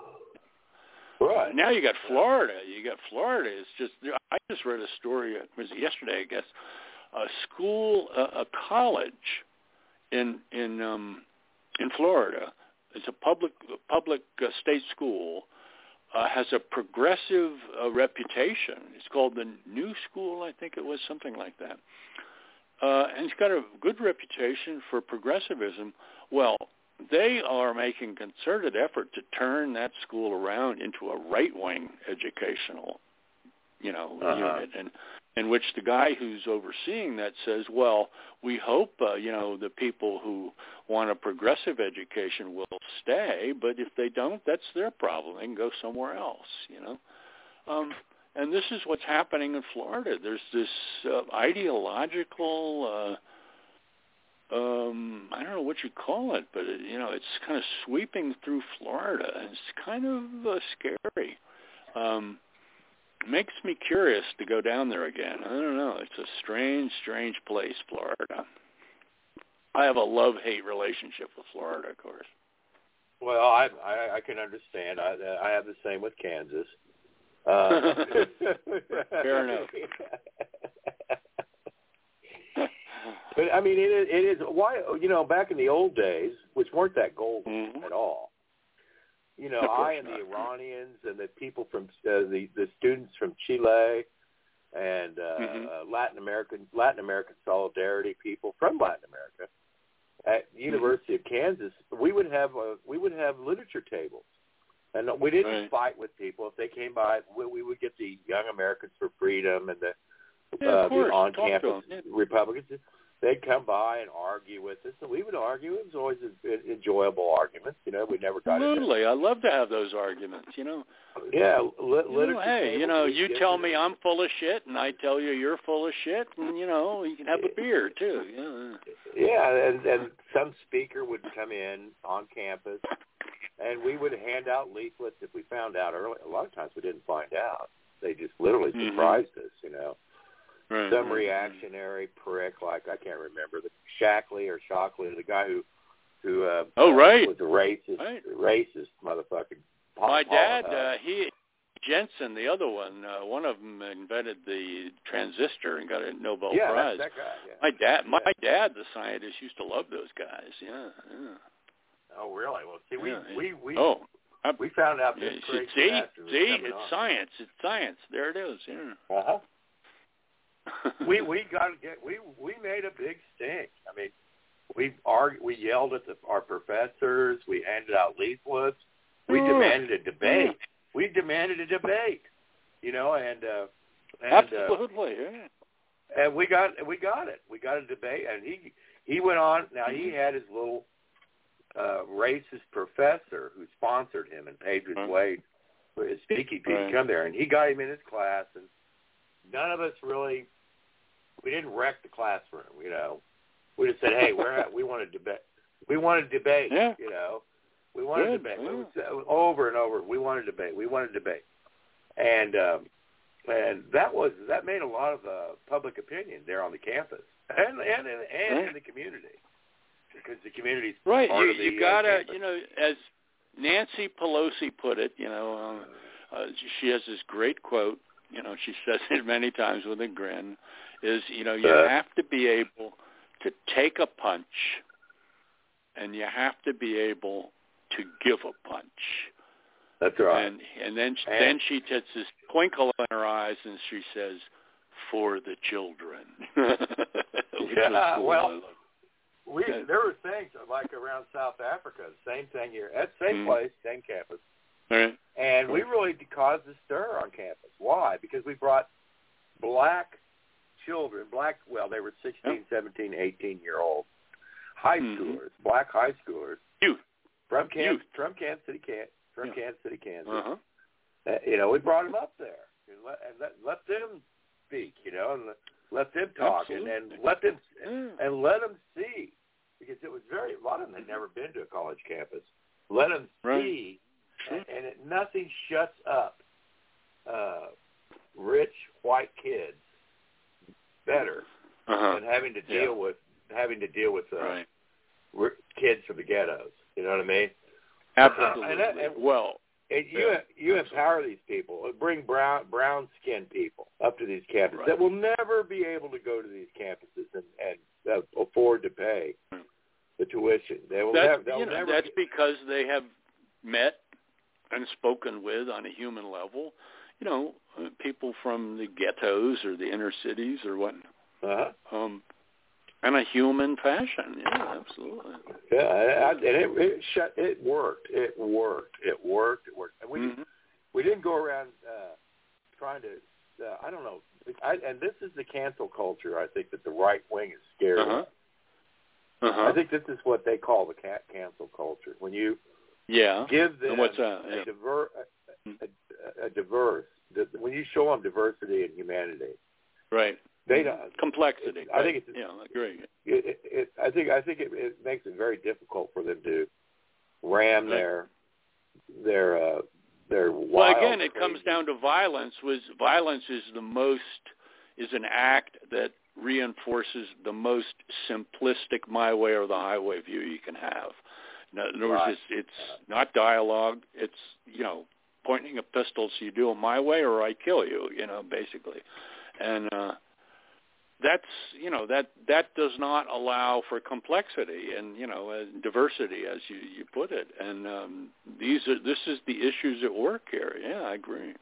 Right. Now you got Florida. You got Florida. It's just I just read a story. It was yesterday, I guess. A school, a, a college in in um, in Florida. It's a public public uh, state school. uh, has a progressive uh, reputation. It's called the New School, I think it was, something like that. Uh, and it's got a good reputation for progressivism. Well, they are making concerted effort to turn that school around into a right-wing educational, you know, uh-huh. unit, and in which the guy who's overseeing that says, well, we hope, uh, you know, the people who want a progressive education will stay, but if they don't, that's their problem. They can go somewhere else, you know. Um, and this is what's happening in Florida. There's this uh, ideological, uh, um, I don't know what you call it, but, it, you know, it's kind of sweeping through Florida, and it's kind of uh, scary. Um Makes me curious to go down there again. I don't know. It's a strange, strange place, Florida. I have a love-hate relationship with Florida, of course. Well, I I, I can understand. I I have the same with Kansas. Uh, Fair enough. But I mean, it is, it is why you know back in the old days, which weren't that golden mm-hmm. at all. You know, I and the Iranians and the people from uh, the the students from Chile and uh, mm-hmm. uh, Latin American Latin American solidarity people from Latin America at the University mm-hmm. of Kansas, we would have uh, we would have literature tables, and we didn't right. fight with people if they came by. We, we would get the Young Americans for Freedom and the yeah, uh, the on-campus yeah. Republicans. They'd come by and argue with us, and we would argue. It was always an enjoyable arguments. You know, we never got Absolutely. I love to have those arguments, you know. Yeah. Li- you know, hey, you know, you tell me it. I'm full of shit, and I tell you you're full of shit, and, you know, you can have a beer, too. Yeah, yeah and, and some speaker would come in on campus, and we would hand out leaflets if we found out early. A lot of times we didn't find out. They just literally surprised mm-hmm. us, you know. Right, Some right, reactionary prick, like I can't remember the Shackley or Shockley, the guy who who uh, oh right was a racist, right. racist motherfucking. My dad, uh, he Jensen, the other one, uh, one of them invented the transistor and got a Nobel yeah, Prize. That, that guy. Yeah. My dad, my yeah. dad, the scientist, used to love those guys. Yeah. yeah. Oh really? Well, see, we yeah. we we oh. we found out yeah, this crazy see, bastard was see, coming it's on. science. It's science. There it is. Yeah. Uh huh. we we got to get we we made a big stink. I mean, we argued, we yelled at the, our professors. We handed out leaflets. We oh, demanded a debate. Yeah. We demanded a debate. You know, and, uh, and absolutely, uh, yeah. And we got we got it. We got a debate, and he he went on. Now he had his little uh, racist professor who sponsored him and paid his mm-hmm. way for his speaking fee right. to come there, and he got him in his class and. None of us really, we didn't wreck the classroom, you know. We just said, hey, we're at, we want to debate. We want to debate, yeah. you know. We want to Good. debate. Yeah. We said, over and over, we want to debate. We want to debate. And um, and that was, that made a lot of uh, public opinion there on the campus and and, and, and right. in the community. Because the community's right. part you, of the you gotta, uh, campus. you know, as Nancy Pelosi put it, you know, uh, uh, she has this great quote. You know, she says it many times with a grin, is, you know, you uh, have to be able to take a punch and you have to be able to give a punch. That's right. And and then and, then she gets this twinkle in her eyes and she says, for the children. yeah, cool. well, we there were things like around South Africa, same thing here, at same mm. place, same campus. Right. And we really caused a stir on campus. Why? Because we brought black children, black, well, they were sixteen, seventeen, eighteen-year-old high mm-hmm. schoolers, black high schoolers. Youth. From Kansas, Youth. from Kansas City, from yeah. Kansas City, Kansas. Uh-huh. Uh, you know, we brought them up there and let, and let, let them speak, you know, and let, let them talk and, and let them mm. and let them see. Because it was very, a lot of them had never been to a college campus. Let them right. see. And, and it, nothing shuts up uh, rich white kids better uh-huh. than having to deal yeah. with having to deal with uh, right. r- kids from the ghettos. You know what I mean? Absolutely. Uh, and, and, and, well, and you yeah. you empower these people. Bring brown brown skinned people up to these campuses right. that will never be able to go to these campuses and, and uh, afford to pay the tuition. They will that's, never. They'll you know, never that's get, because they have met and spoken with on a human level, you know, uh, people from the ghettos or the inner cities or what, uh-huh. um, in a human fashion. Yeah, absolutely. Yeah, I, and it it, shut, it worked. It worked. It worked. It worked. And we mm-hmm. we didn't go around uh, trying to. Uh, I don't know. I, and this is the cancel culture. I think that the right wing is scared uh-huh. of. Uh-huh. I think this is what they call the ca- cancel culture. When you yeah. give them what's that? a, Yeah. diver, a, a, a diverse, when you show them diversity and humanity, right? They don't complexity. I think it's yeah, I agree. It, it, it, I think I think it, it makes it very difficult for them to ram right. their their uh, their wild. Well, again, it crazy. comes down to violence. Was violence is the most is an act that reinforces the most simplistic my way or the highway view you can have. In other words, right. it's, it's not dialogue. It's, you know, pointing a pistol, so you do it my way or I kill you, you know, basically. And uh, that's, you know, that that does not allow for complexity and, you know, uh, diversity, as you, you put it. And um, these are this is the issues at work here. Yeah, I agree.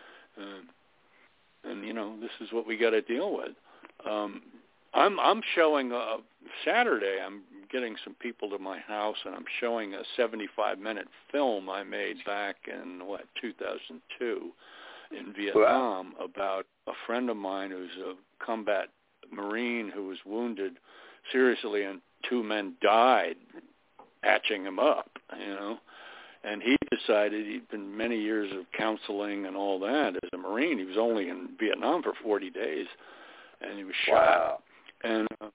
Um, and, you know, this is what we got to deal with. Um, I'm I'm showing uh, Saturday. I'm getting some people to my house, and I'm showing a seventy-five minute film I made back in what two thousand two in Vietnam wow. about a friend of mine who's a combat Marine who was wounded seriously, and two men died patching him up. You know. And he decided he'd been many years of counseling and all that as a Marine. He was only in Vietnam for forty days, and he was shot. Wow. And uh,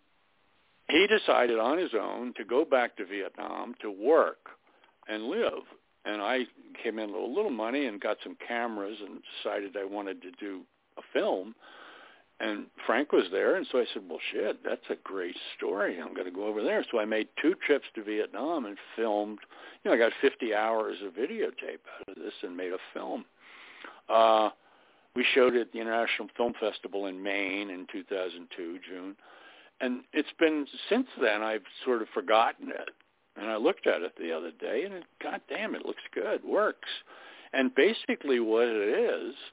he decided on his own to go back to Vietnam to work and live. And I came in with a little money and got some cameras and decided I wanted to do a film. And Frank was there, and so I said, well, shit, that's a great story. I'm going to go over there. So I made two trips to Vietnam and filmed. You know, I got fifty hours of videotape out of this and made a film. Uh, we showed it at the International Film Festival in Maine in two thousand two, June. And it's been, since then, I've sort of forgotten it. And I looked at it the other day, and it, God damn, it looks good, works. And basically what it is,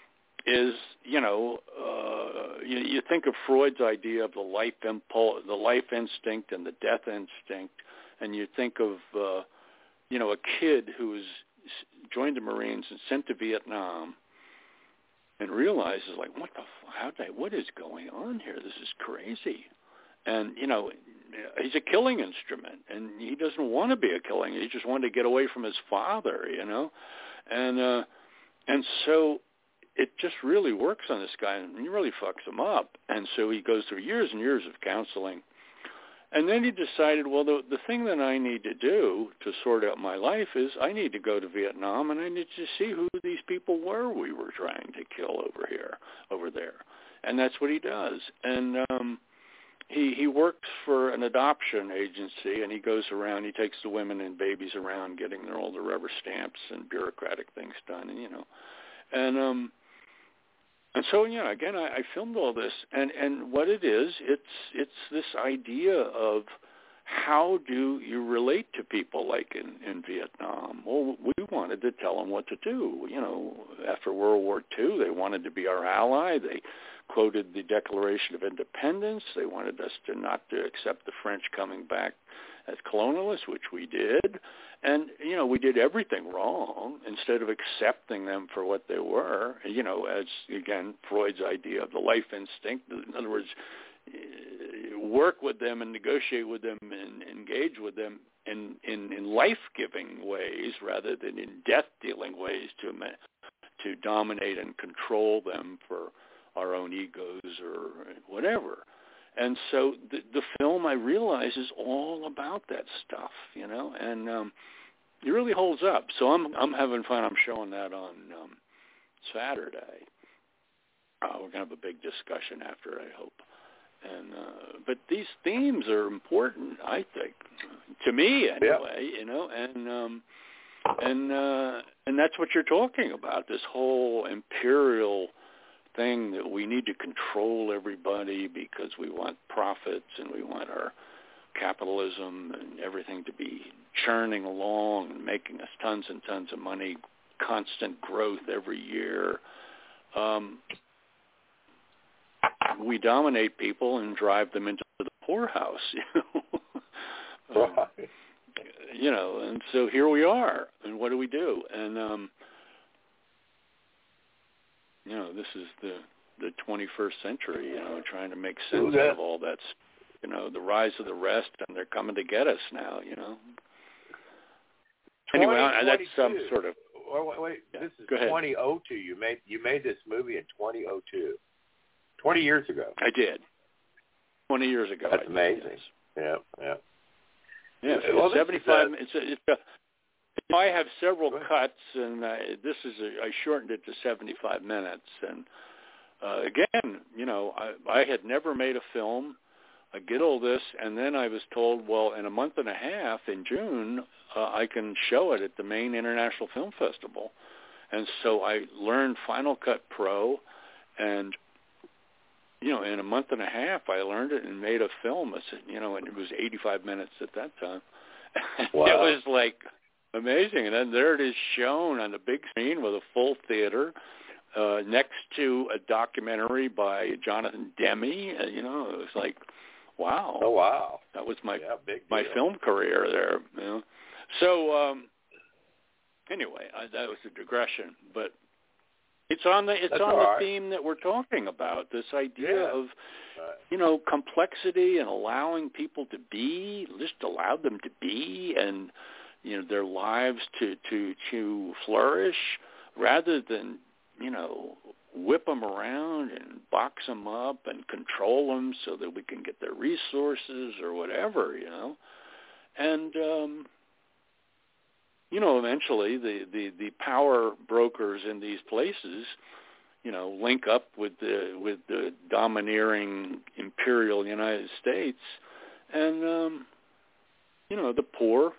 is, you know, uh, you, you think of Freud's idea of the life impulse, the life instinct and the death instinct, and you think of, uh, you know, a kid who was joined the Marines and sent to Vietnam and realizes, like, what the, how did I, what is going on here? This is crazy. And, you know, he's a killing instrument, and he doesn't want to be a killing. He just wanted to get away from his father, you know. And uh, and so it just really works on this guy, and he really fucks him up. And so he goes through years and years of counseling. And then he decided, well, the, the thing that I need to do to sort out my life is I need to go to Vietnam, and I need to see who these people were we were trying to kill over here, over there. And that's what he does. And um, he he works for an adoption agency, and he goes around, he takes the women and babies around getting their, all the rubber stamps and bureaucratic things done, and, you know. And um, And so, you know, again, I, I filmed all this, and, and what it is, it's it's this idea of how do you relate to people like in, in Vietnam? Well, we wanted to tell them what to do. You know, after World War Two, they wanted to be our ally. They quoted the Declaration of Independence. They wanted us to not to accept the French coming back as colonialists, which we did. And, you know, we did everything wrong instead of accepting them for what they were, you know, as, again, Freud's idea of the life instinct. In other words, work with them and negotiate with them and engage with them in, in, in life-giving ways rather than in death-dealing ways to to dominate and control them for our own egos or whatever. And so the, the film, I realize, is all about that stuff, you know, and um, it really holds up. So I'm I'm having fun. I'm showing that on um, Saturday. Uh, we're going to have a big discussion after, I hope. And uh, but these themes are important, I think, to me anyway, yeah. you know, and um, and uh, and that's what you're talking about. This whole imperial thing that we need to control everybody because we want profits and we want our capitalism and everything to be churning along and making us tons and tons of money constant growth every year. Um, we dominate people and drive them into the poorhouse, you know. um, right. You know, and so here we are. And what do we do? And um, you know, this is the the twenty-first century. You know, trying to make sense that, of all that. You know, the rise of the rest, and they're coming to get us now. You know. Anyway, that's some um, sort of. Wait, wait, yeah, this is go ahead. twenty oh two. You made you made this movie in twenty oh two. Twenty years ago. I did. Twenty years ago. That's I amazing. Did, yes. Yeah, yeah. Yeah, well, seventy-five. A, it's a, it's a, I have several cuts, and uh, this is a, I shortened it to seventy-five minutes. And uh, again, you know, I, I had never made a film. I get all this, and then I was told, well, in a month and a half, in June, uh, I can show it at the Maine International Film Festival. And so I learned Final Cut Pro, and you know, in a month and a half, I learned it and made a film. You know, and it was eighty-five minutes at that time. Wow. It was like amazing. And then there it is shown on the big screen with a full theater uh, next to a documentary by Jonathan Demme. Uh, you know, it was like, wow. Oh, wow. That was my yeah, big my deal. film career there. You know? So um, anyway, I, that was a digression, but. It's on the it's That's on the right. theme that we're talking about. This idea yeah. of right. you know complexity and allowing people to be, just allow them to be, and you know their lives to to to flourish, rather than you know whip them around and box them up and control them so that we can get their resources or whatever, you know, and. um You know, eventually the, the, the power brokers in these places, you know, link up with the with the domineering imperial United States, and um, you know the poor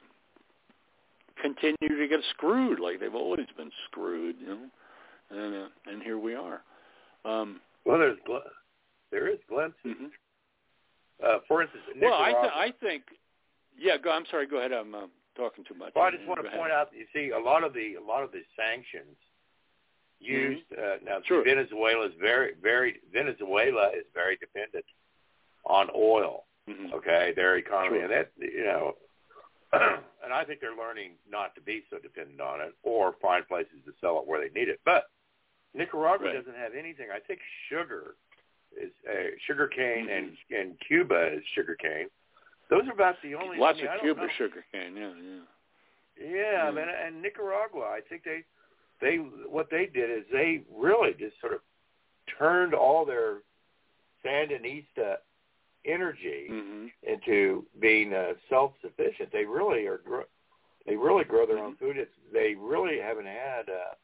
continue to get screwed like they've always been screwed. You know, and uh, and here we are. Um, well, there's gl- there is glimpses. Mm-hmm. Uh, for instance, well, I th- th- I think, yeah. Go, I'm sorry. Go ahead. I'm. Uh, talking too much. Well, I just want Go to ahead. point out, you see, a lot of the a lot of the sanctions used mm-hmm. uh, now. Sure. Venezuela is very, very Venezuela is very dependent on oil. Mm-hmm. Okay, their economy, Sure. and that you know, and I think they're learning not to be so dependent on it, or find places to sell it where they need it. But Nicaragua right. doesn't have anything. I think sugar is uh, sugar cane, mm-hmm. and and Cuba is sugar cane. Those are about the only. Lots I mean, of I Cuba don't know. sugar cane, yeah, yeah. Yeah, yeah. I mean, and Nicaragua, I think they, they, what they did is they really just sort of turned all their Sandinista energy mm-hmm. into being uh, self-sufficient. They really are. They really grow their mm-hmm. own food. It's, they really haven't had.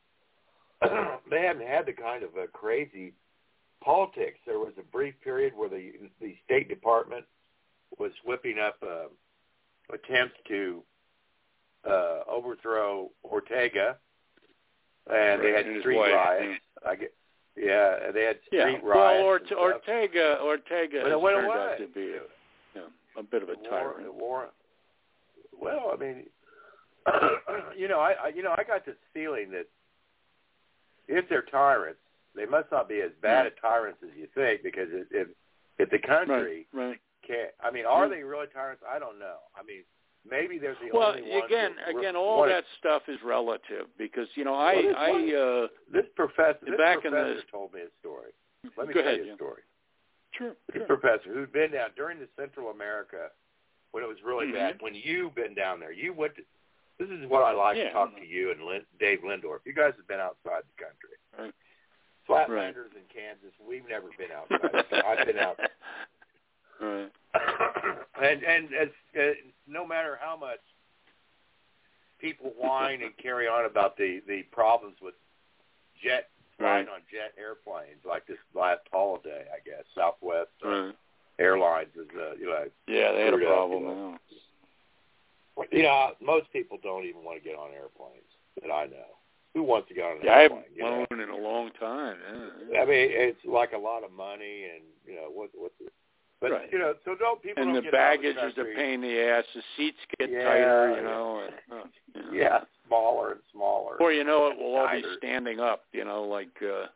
Uh, they haven't had the kind of uh, crazy politics. There was a brief period where the the State Department was whipping up uh, attempts to uh, overthrow Ortega, and right. they had and street wife, riots. Yeah. I get, yeah, they had street yeah. riots. Well, and Orte- stuff. Ortega, Ortega but has it went turned away. out to be you know, a bit of a war, tyrant. War, well, I mean, you know, I, I you know I got this feeling that if they're tyrants, they must not be as bad yeah. at tyrants as you think, because if if, if the country right. Right. can't, I mean, are yeah. they really tyrants? I don't know. I mean, maybe they're the well, only ones. again, that again, re- all what that stuff is relative because you know well, I this I one, uh, this professor this back professor in the told me a story. Let me go tell ahead, you a yeah. story. Sure. This sure. professor who'd been down during the Central America when it was really mm-hmm. bad. When you've been down there, you went to. This is what I like yeah. to talk to you and Lin, Dave Lindorf. You guys have been outside the country. Right. Flatlanders right. in Kansas, we've never been outside. I've been out. Right. and and as uh, no matter how much people whine and carry on about the, the problems with jet flying right. on jet airplanes, like this last holiday, I guess Southwest right. Airlines is uh, you know yeah they had a problem. Up, you know. Yeah. You know, most people don't even want to get on airplanes that I know. Who wants to get on an yeah, I airplane? haven't flown in a long time. Yeah, yeah. I mean, it's like a lot of money, and you know what? What? The, but right. you know, so don't people and don't the get baggage out of the is a country. pain in the ass. The seats get yeah, tighter, you yeah. know. And, oh, you know. Yeah, smaller and smaller. Or you know it, we'll all be Tighter. standing up. You know, like uh,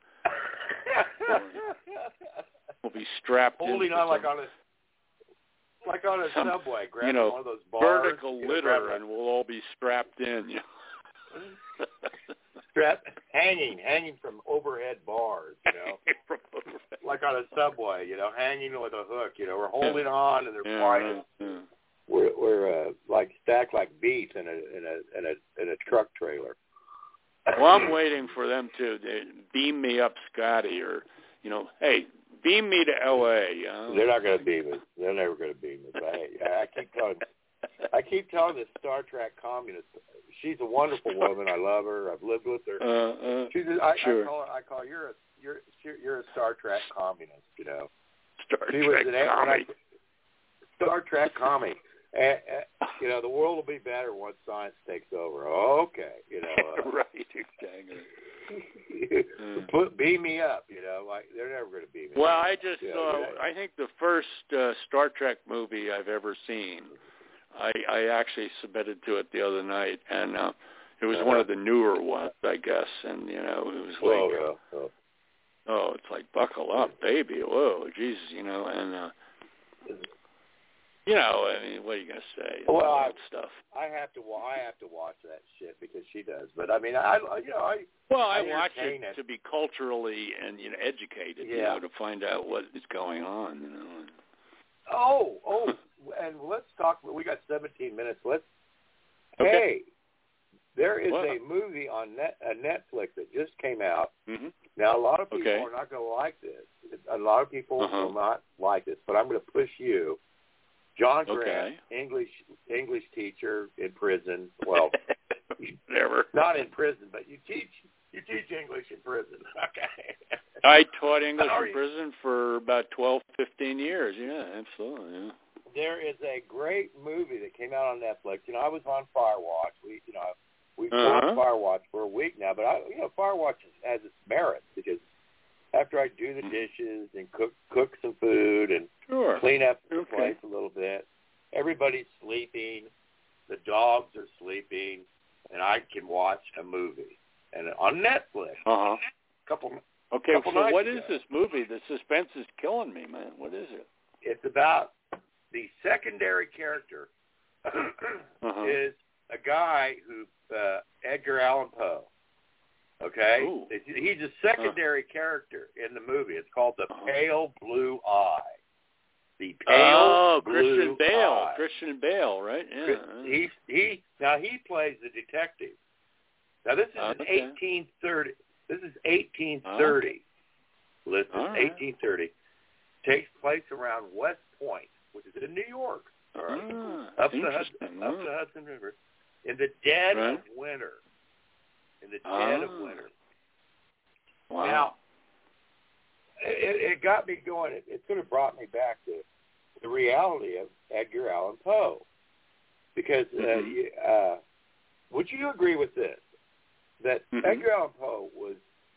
we'll be strapped holding into on some, like on a like on a some, subway, grabbing you know, one of those bars, vertical you know, litter, grabbing and we'll all be strapped in. You know? Strap, hanging, hanging from overhead bars, you know, like on a subway, you know, hanging with a hook, you know, we're holding yeah. on and they're yeah, quiet. yeah. We're we're uh, like stacked like beets in a in a in a in a truck trailer. Well, I'm waiting for them to they beam me up, Scotty, or you know, hey, beam me to L A. Uh, They're not going to beam us. They're never going to beam us. I, I keep telling, I keep telling this Star Trek communist. She's a wonderful woman. I love her. I've lived with her. Uh, uh, She's. A, I, sure. I call her. I call her, you're a you're you're a Star Trek communist. You know. Star she Trek was an, commie. I, Star Trek commie. And, and, you know, the world will be better once science takes over. Okay, you know. Uh, right, exactly. mm. Put beam me up. You know, like they're never going to beam me. Well, up. I just you saw. know, I think the first uh, Star Trek movie I've ever seen. I, I actually submitted to it the other night, and uh, it was uh-huh. one of the newer ones, I guess. And you know, it was like, Whoa, yeah. oh. oh, it's like buckle up, baby. Whoa, Jesus, you know, and. uh You know, I mean, what are you gonna say? Well, all I, that stuff. I have to. I have to watch that shit because she does. But I mean, I, you know, I. Well, I, I watch it, it to be culturally and you know educated. Yeah. You know, to find out what is going on. You know. Oh, oh, and let's talk. We got seventeen minutes. Let's. Okay. Hey, there is What? a movie on net, a Netflix that just came out. Mm-hmm. Now, a lot of people Okay. are not going to like this. A lot of people Uh-huh. will not like this, but I'm going to push you. John Grant, Okay. English English teacher in prison. Well, never. Not in prison, but you teach you teach English in prison. Okay. I taught English How are in you? prison for about twelve, fifteen years. Yeah, absolutely. Yeah. There is a great movie that came out on Netflix. You know, I was on Firewatch. We, you know, we've been Uh-huh. on Firewatch for a week now, but I, you know, Firewatch has its merits because after I do the dishes and cook cook some food and Sure. clean up the Okay. place a little bit, everybody's sleeping, the dogs are sleeping, and I can watch a movie. And on Netflix, Uh huh. couple Okay, couple so nights what ago. is this movie? The suspense is killing me, man. What is it? It's about the secondary character Uh-huh. is a guy who uh, Edgar Allan Poe. Okay, Ooh. It's- he's a secondary character in the movie. It's called The Uh-huh. Pale Blue Eye. The Pale Oh, Blue Christian Bale. Eye. Christian Bale, right? Yeah. He he now he plays the detective. Now this is Okay. eighteen thirty. This is eighteen thirty. Listen, All right. eighteen thirty takes place around West Point, which is in New York. All right, Ah, up the interesting. Hudson, up Wow. the Hudson River, in the dead Right. of winter. In the dead of Ah. winter. Wow. Now, it, it got me going. It, it sort of brought me back to the reality of Edgar Allan Poe, because uh, Mhm. you, uh, would you agree with this? That Mhm. Edgar Allan Poe was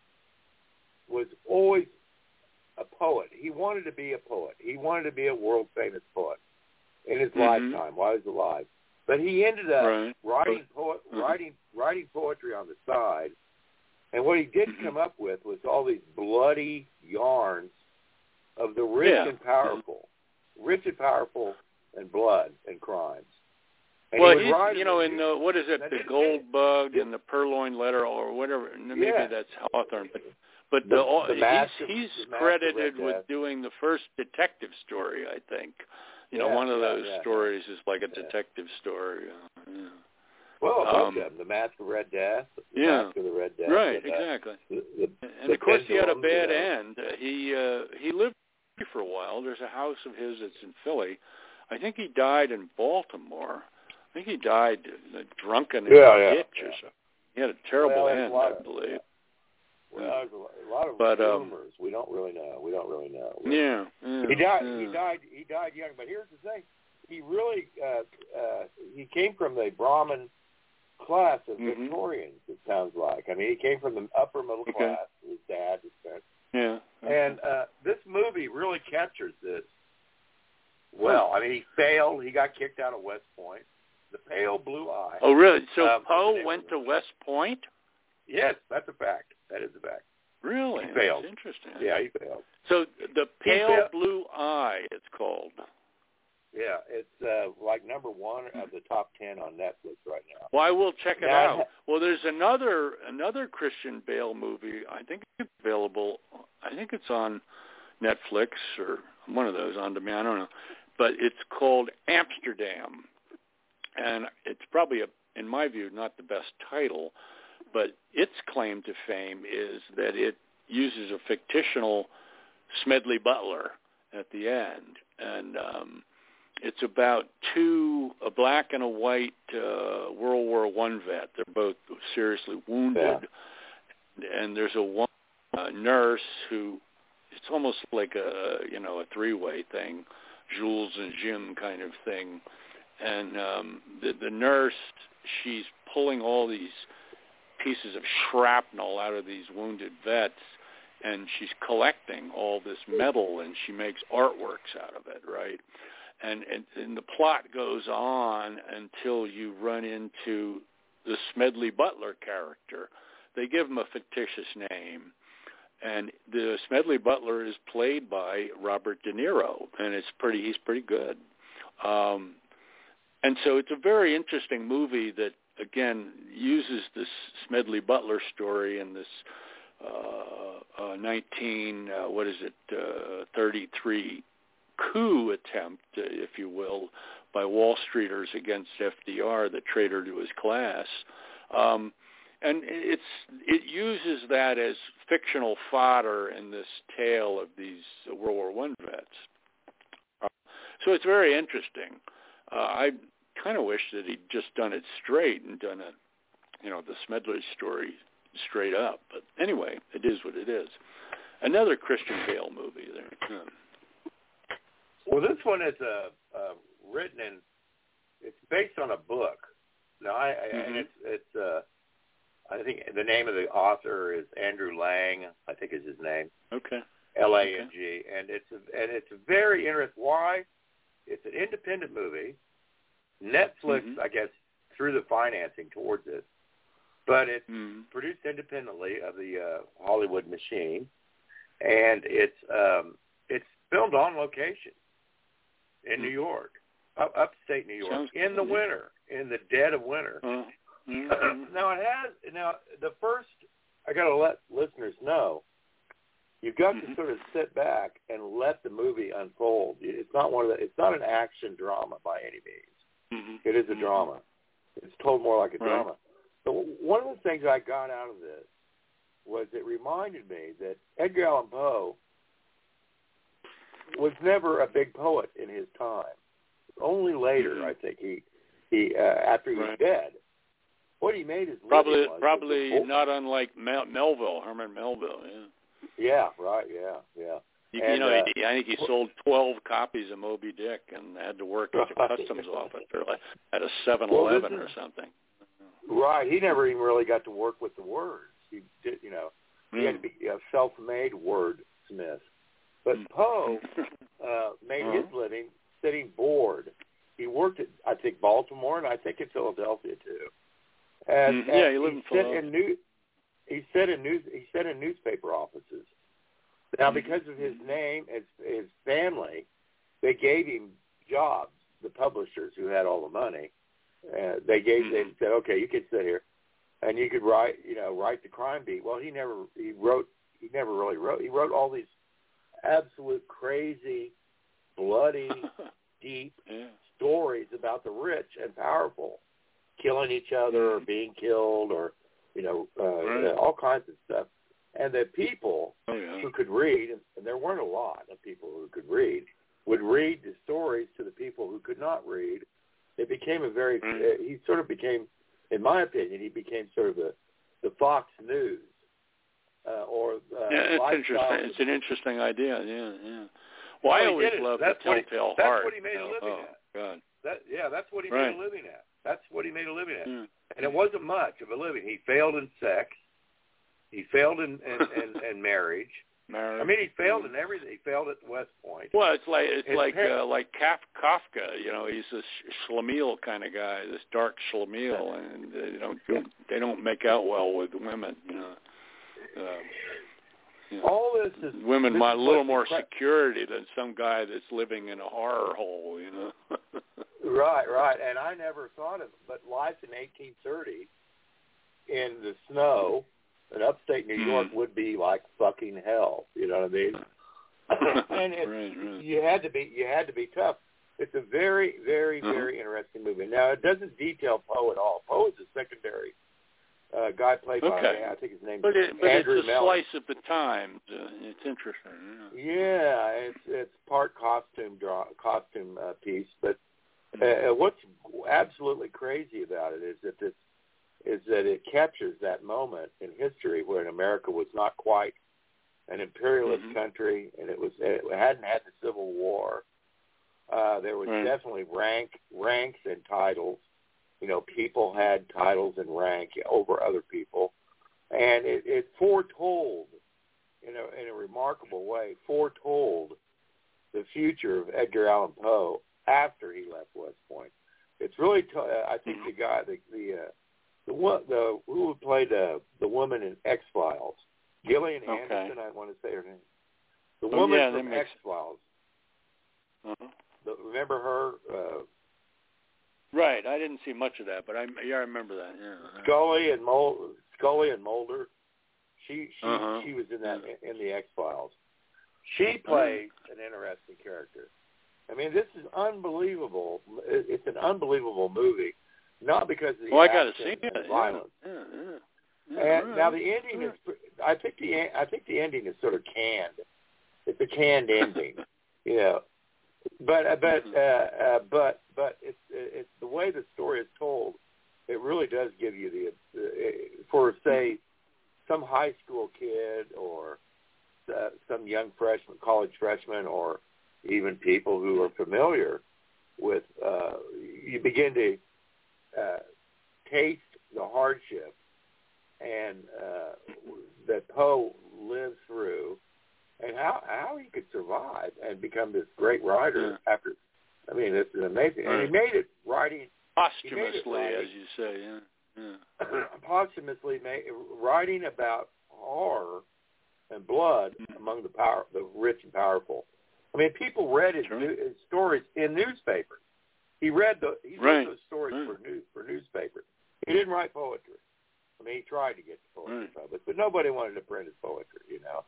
was always a poet. He wanted to be a poet. He wanted to be a world famous poet in his Mhm. lifetime while he was alive. But he ended up Right. writing poet, Mhm. writing writing poetry on the side. And what he did Mhm. come up with was all these bloody yarns of the rich Yeah. and powerful, rich and powerful, and blood and crimes. And well, he would he's, write you them know, in in the, what is it, Now, the didn't- Gold Bug and the Purloined Letter or whatever, maybe Yeah. that's Hawthorne, but, but The- the, all the Mask of- he's, the he's Mask of credited Red with Death. doing the first detective story, I think. You know, Yeah, one of yeah, those yeah. stories is like a Yeah. detective story. Uh, yeah. Well, a bunch Um, of them. The Mask of Red Death. The Yeah. Mask of the Red Death. Right, and, uh, exactly. The, the, And the of course, he had a pendulums, you bad know. end. Uh, he uh, he lived for a while. There's a house of his that's in Philly. I think he died in Baltimore. I think he died uh, drunken in Yeah, a yeah, ditch or yeah. something. He had a terrible Well, there's a end, lot I of- believe. Well, there's a lot, a lot of But, um, rumors. We don't really know. We don't really know. Yeah, yeah. He died. yeah. He died. He died young. But here's the thing: he really uh, uh, he came from the Brahmin class of Mhm. Victorians. It sounds like. I mean, he came from the upper middle Okay. class. His dad, his parents. Yeah. And uh, this movie really captures this well. I mean, he failed. He got kicked out of West Point. The Pale Blue Eye. Oh, really? So um, Poe went to West Point? Yes, that's a fact. That is a fact. Really? He failed. That's interesting. Yeah, he failed. So The Pale failed. Blue Eye, it's called. Yeah, it's uh, like number one of the top ten on Netflix right now. Well, I will check it Now, out. Well, there's another another Christian Bale movie. I think it's available. I think it's on Netflix or one of those on demand. I don't know, but it's called Amsterdam, and it's probably a, in my view, not the best title, but its claim to fame is that it uses a fictional Smedley Butler at the end, and um, it's about two, a black and a white uh, World War One vet. They're both seriously wounded, yeah. and there's a one uh, nurse who, it's almost like a, you know, a three-way thing, Jules and Jim kind of thing. And um, the, the nurse, she's pulling all these pieces of shrapnel out of these wounded vets, and she's collecting all this metal, and she makes artworks out of it, right? And, and, and the plot goes on until you run into the Smedley Butler character. They give him a fictitious name, and the Smedley Butler is played by Robert De Niro, and it's pretty. He's pretty good. Um, and so it's a very interesting movie that, again, uses this Smedley Butler story and this uh, uh, nineteen uh, what is it uh, thirty-three coup attempt, uh, if you will, by Wall Streeters against F D R, the traitor to his class. Um, and it's it uses that as fictional fodder in this tale of these World War One vets. Uh, so it's very interesting. Uh, I kind of wish that he'd just done it straight and done a, you know, the Smedley story straight up. But anyway, it is what it is. Another Christian Bale movie there. Hmm. Well, this one is uh, uh, written in, it's based on a book. Now, I, I mm-hmm. and it's, it's uh, I think the name of the author is Andrew Lang, I think is his name. Okay. L A N G. Okay. And it's a, and it's very interesting. Why? It's an independent movie. Netflix, mm-hmm. I guess, threw the financing towards it. But it's mm-hmm. produced independently of the uh, Hollywood machine. And it's um, it's filmed on location in mm-hmm. New York, up, upstate New York, Sounds in the winter, in the dead of winter. Mm-hmm. Now, it has, now, the first, I got to let listeners know, you've got mm-hmm. to sort of sit back and let the movie unfold. It's not one of the, it's not an action drama by any means. Mm-hmm. It is a drama. It's told more like a right. drama. So one of the things I got out of this was it reminded me that Edgar Allan Poe was never a big poet in his time. Only later, mm-hmm. I think, he, he uh, after he right. was dead, what he made his probably living was probably was not unlike Mel- Melville, Herman Melville. Yeah. Yeah. Right. Yeah. Yeah. You, and, you know, uh, he, I think he sold twelve copies of Moby Dick and had to work at the customs office or like at a seven eleven well, or something. Right. He never even really got to work with the words. He did, you know, he mm. had to be a self-made wordsmith. But mm. Poe uh, made uh-huh. his living sitting bored. He worked at, I think, Baltimore, and I think in Philadelphia too. And, mm. yeah, and he lived he in sit Philadelphia. in new, he sat in news. He sat in newspaper offices. Now, because of his name, his, his family, they gave him jobs. The publishers who had all the money, uh, they gave. They said, "Okay, you can sit here, and you could write, you know, write the crime beat." Well, he never. He wrote. He never really wrote. He wrote all these absolute crazy, bloody, deep yeah. stories about the rich and powerful killing each other or being killed, or you know, uh, right. all kinds of stuff. And the people oh, yeah. who could read, and there weren't a lot of people who could read, would read the stories to the people who could not read. It became a very, mm. uh, he sort of became, in my opinion, he became sort of the, the Fox News. Uh, or uh, yeah, it's interesting. It's an interesting idea. Yeah, yeah. Well, I always loved the Telltale Heart. That's what he made a living oh, at. God. That, yeah, that's what he right. made a living at. That's what he made a living at. Yeah. And it wasn't much of a living. He failed in sex. He failed in, in, in, in marriage. Married. I mean, he failed in everything. He failed at West Point. Well, it's like it's His like par- uh, like Kaf- Kafka. You know, he's this schlemiel kind of guy, this dark schlemiel, and they don't they don't make out well with women. You know, uh, you know all this is women this want a is little more incre- security than some guy that's living in a horror hole. You know. Right, right. And I never thought of it, but life in eighteen thirty in the snow in upstate New York mm. would be like fucking hell. You know what I mean? and it, right, right. you had to be you had to be tough. It's a very, very, uh-huh. very interesting movie. Now it doesn't detail Poe at all. Poe is a secondary uh, guy played okay. by I think his name but is it, but Andrew it's a Mellon. slice of the times. Uh, it's interesting. Yeah, yeah it's it's part costume draw costume uh, piece, but uh, what's absolutely crazy about it is that this is that it captures that moment in history when America was not quite an imperialist mm-hmm. country, and it was it hadn't had the Civil War. Uh, there was right. definitely rank ranks and titles. You know, people had titles and rank over other people, and it, it foretold, in a in a remarkable way, foretold the future of Edgar Allan Poe after he left West Point. It's really, t- I think the guy, the the uh, the one, the who played uh, the woman in X Files, Gillian okay. Anderson, I want to say her name. The oh, woman yeah, from makes... X Files. Uh-huh. Remember her? Uh, right. I didn't see much of that, but I yeah I remember that. Yeah. Scully and Mul- Scully and Mulder. She she uh-huh. she was in that in the X Files. She plays an interesting character. I mean, this is unbelievable. It's an unbelievable movie, not because of the well, I got to action see and it. violence. Yeah, yeah, yeah. And right. now the ending is. I think the I think the ending is sort of canned. It's a canned ending, you know. But but uh, uh, but but it's it's the way the story is told. It really does give you the uh, for say some high school kid or uh, some young freshman, college freshman, or even people who are familiar with. Uh, you begin to uh, taste the hardship and uh, that Poe lived through. And how how he could survive and become this great writer yeah. after, I mean, it's amazing. Right. And he made it writing. Posthumously, it writing, as you say, yeah. yeah. Posthumously made, writing about horror and blood mm-hmm. among the power, the rich and powerful. I mean, people read his, new, his stories in newspapers. He read the he right. read those stories right. for news for newspapers. He didn't write poetry. I mean, he tried to get the poetry right. published, but nobody wanted to print his poetry, you know.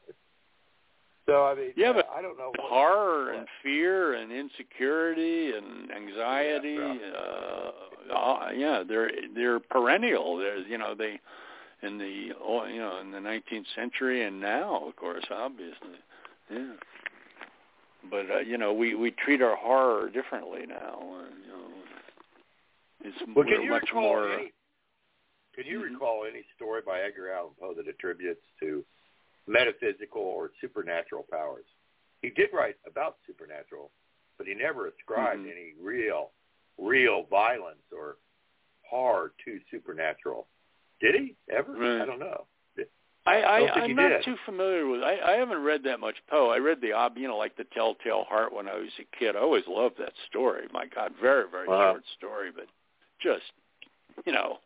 So I mean, yeah, but uh, I don't know what horror and fear and insecurity and anxiety. Yeah, uh, uh, yeah, they're they're perennial. There's you know they in the you know in the nineteenth century and now, of course, obviously, yeah. But uh, you know, we, we treat our horror differently now. Uh, you know, it's well, can you much recall more. Any, can you mm-hmm. recall any story by Edgar Allan Poe that attributes to metaphysical or supernatural powers? He did write about supernatural, but he never ascribed mm-hmm. any real, real violence or horror to supernatural. Did he ever? Right. I don't know. I, I, I I'm not did. too familiar with. I, I haven't read that much Poe. I read the you know like the Telltale Heart when I was a kid. I always loved that story. My God, very very uh-huh. short story, but just you know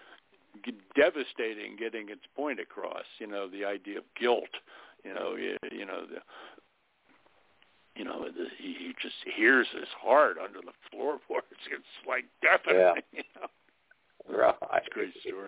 devastating getting its point across. You know the idea of guilt. You know you, you know the. You know, the, he, he just hears his heart under the floorboards. It's like deafening. Yeah. You know? Right. It's a great story.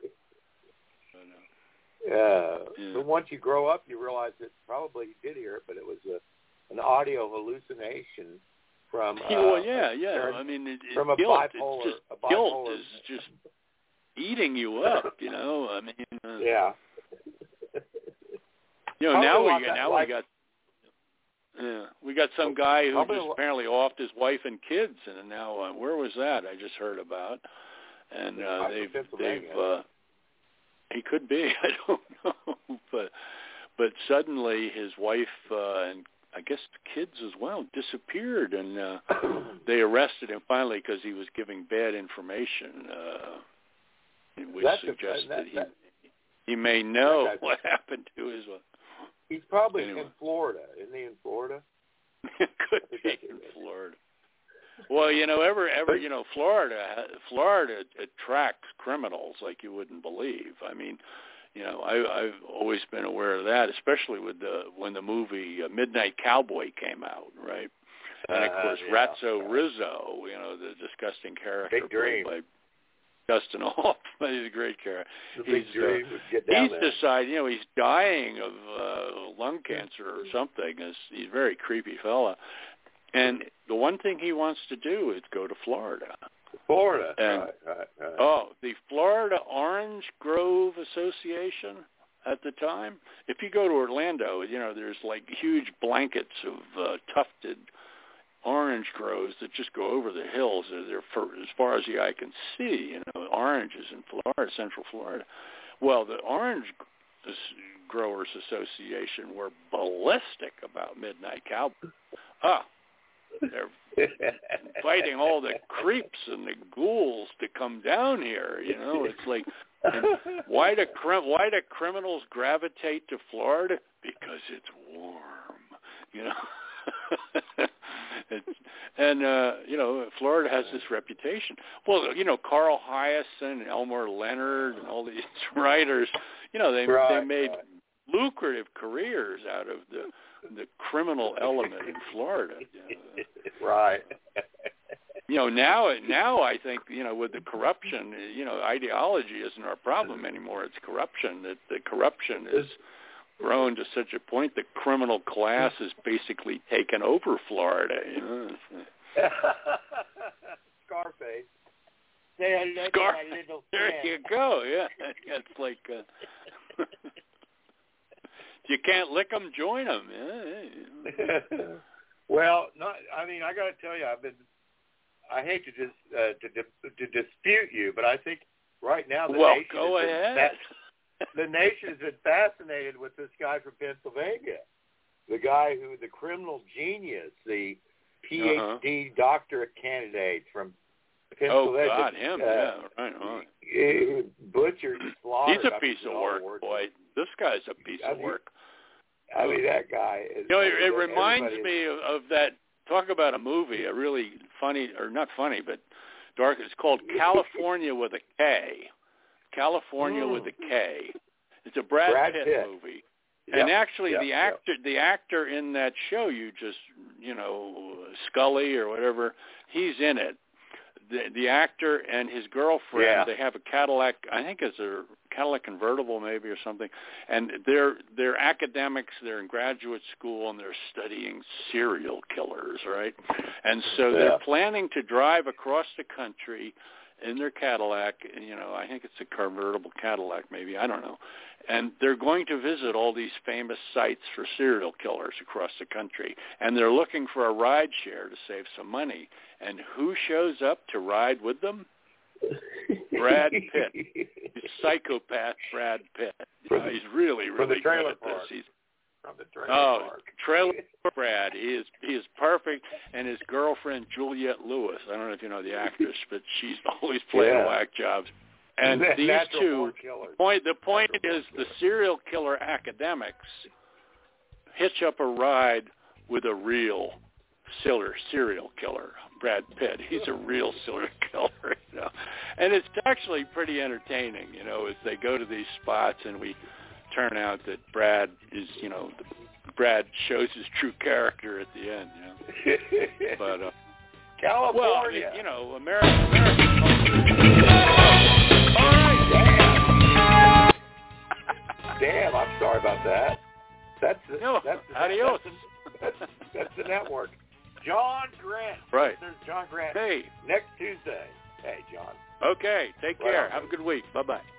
Uh, yeah. But once you grow up, you realize that probably you did hear it, but it was a, an audio hallucination from. Uh, well, yeah, yeah. I mean, it, from a guilt. bipolar. It's just, a bipolar. Guilt is just eating you up. You know, I mean. Uh, yeah. You know, Probably now we want got that now life. we got. Yeah, we got some guy who Probably just apparently offed his wife and kids, and now uh, where was that? I just heard about, and uh, they've they've. Uh, he could be, I don't know, but but suddenly his wife uh, and I guess the kids as well disappeared, and uh, they arrested him finally because he was giving bad information, uh, which That's suggests a, that, that he that, he may know what happened to his wife. He's probably anyway. in Florida. Isn't he in Florida? Could be in Florida. Well, you know, ever, ever, you know, Florida, Florida attracts criminals like you wouldn't believe. I mean, you know, I, I've always been aware of that, especially with the when the movie uh, Midnight Cowboy came out, right? And of course, uh, yeah. Ratso Rizzo, you know, the disgusting character Big Dream. played by Dustin Hoffman. He's a great character. The he's Big Dream uh, would get down he's there. decided, you know, he's dying of uh, lung cancer or something. He's, he's a very creepy fella. And the one thing he wants to do is go to Florida. Florida, and, right, right, right. Oh, the Florida Orange Grove Association at the time. If you go to Orlando, you know, there's like huge blankets of uh, tufted orange groves that just go over the hills. They're for, as far as the eye can see, you know, oranges in Florida, Central Florida. Well, the Orange Growers Association were ballistic about Midnight Cowboy. Ah, they're fighting all the creeps and the ghouls to come down here. You know, it's like, and why do why do criminals gravitate to Florida? Because it's warm. You know, it's, and uh, you know, Florida has this reputation. Well, you know, Carl Hiaasen, Elmore Leonard, and all these writers. You know, they right, they made right. lucrative careers out of the the criminal element in Florida. Right. You know, now now I think, you know, with the corruption, you know, ideology isn't our problem anymore. It's corruption. That the corruption is grown to such a point the criminal class has basically taken over Florida. You know? Scarface. Say hello Scar- to my little there friend. you go. Yeah, it's like. Uh, you can't lick them, join them. Yeah. Well, not. I mean, I got to tell you, I've been. I hate to dis, uh, to to dispute you, but I think right now the well, nation go has ahead. been, the nation has been fascinated with this guy from Pennsylvania, the guy who, the criminal genius, the P H D uh-huh. doctorate candidate from Pennsylvania. Oh God, him, uh, yeah, right on. Uh, butchered, slaughtered. He's a piece of work, boy. This guy's a piece I of mean, work. I mean, that guy is... You know, it, it reminds is, me of, of that, talk about a movie, a really funny, or not funny, but dark, it's called California with a K. California mm. with a K. It's a Brad, Brad Pitt, Pitt movie. Yep. And actually, yep. the actor, yep. the actor in that show, you just, you know, Scully or whatever, he's in it. The, the actor and his girlfriend, yeah. they have a Cadillac, I think it's a Cadillac convertible maybe or something, and they're they're academics, they're in graduate school, and they're studying serial killers, right? And so yeah. they're planning to drive across the country in their Cadillac, you know, I think it's a convertible Cadillac maybe, I don't know, and they're going to visit all these famous sites for serial killers across the country, and they're looking for a ride share to save some money. And who shows up to ride with them? Brad Pitt. He's psychopath Brad Pitt. You know, he's really, really good at this. He's, From the trailer oh, park. trailer Brad. He is he is perfect. And his girlfriend Juliette Lewis. I don't know if you know the actress, but she's always playing yeah. whack jobs. And That these two. Point the point is the serial killer academics hitch up a ride with a real serial serial killer. Brad Pitt. He's a real serial killer, you know. And it's actually pretty entertaining, you know, as they go to these spots and we turn out that Brad is, you know, Brad shows his true character at the end, you know. But, uh, California. Well, I mean, you know, American, American All right, damn. Damn, I'm sorry about that. That's the, no, that's the, adios. That's, that's, that's the network. John Grant. Right. There's John Grant. Hey. Next Tuesday. Hey, John. Okay. Take care. Right Have a good week. Bye-bye.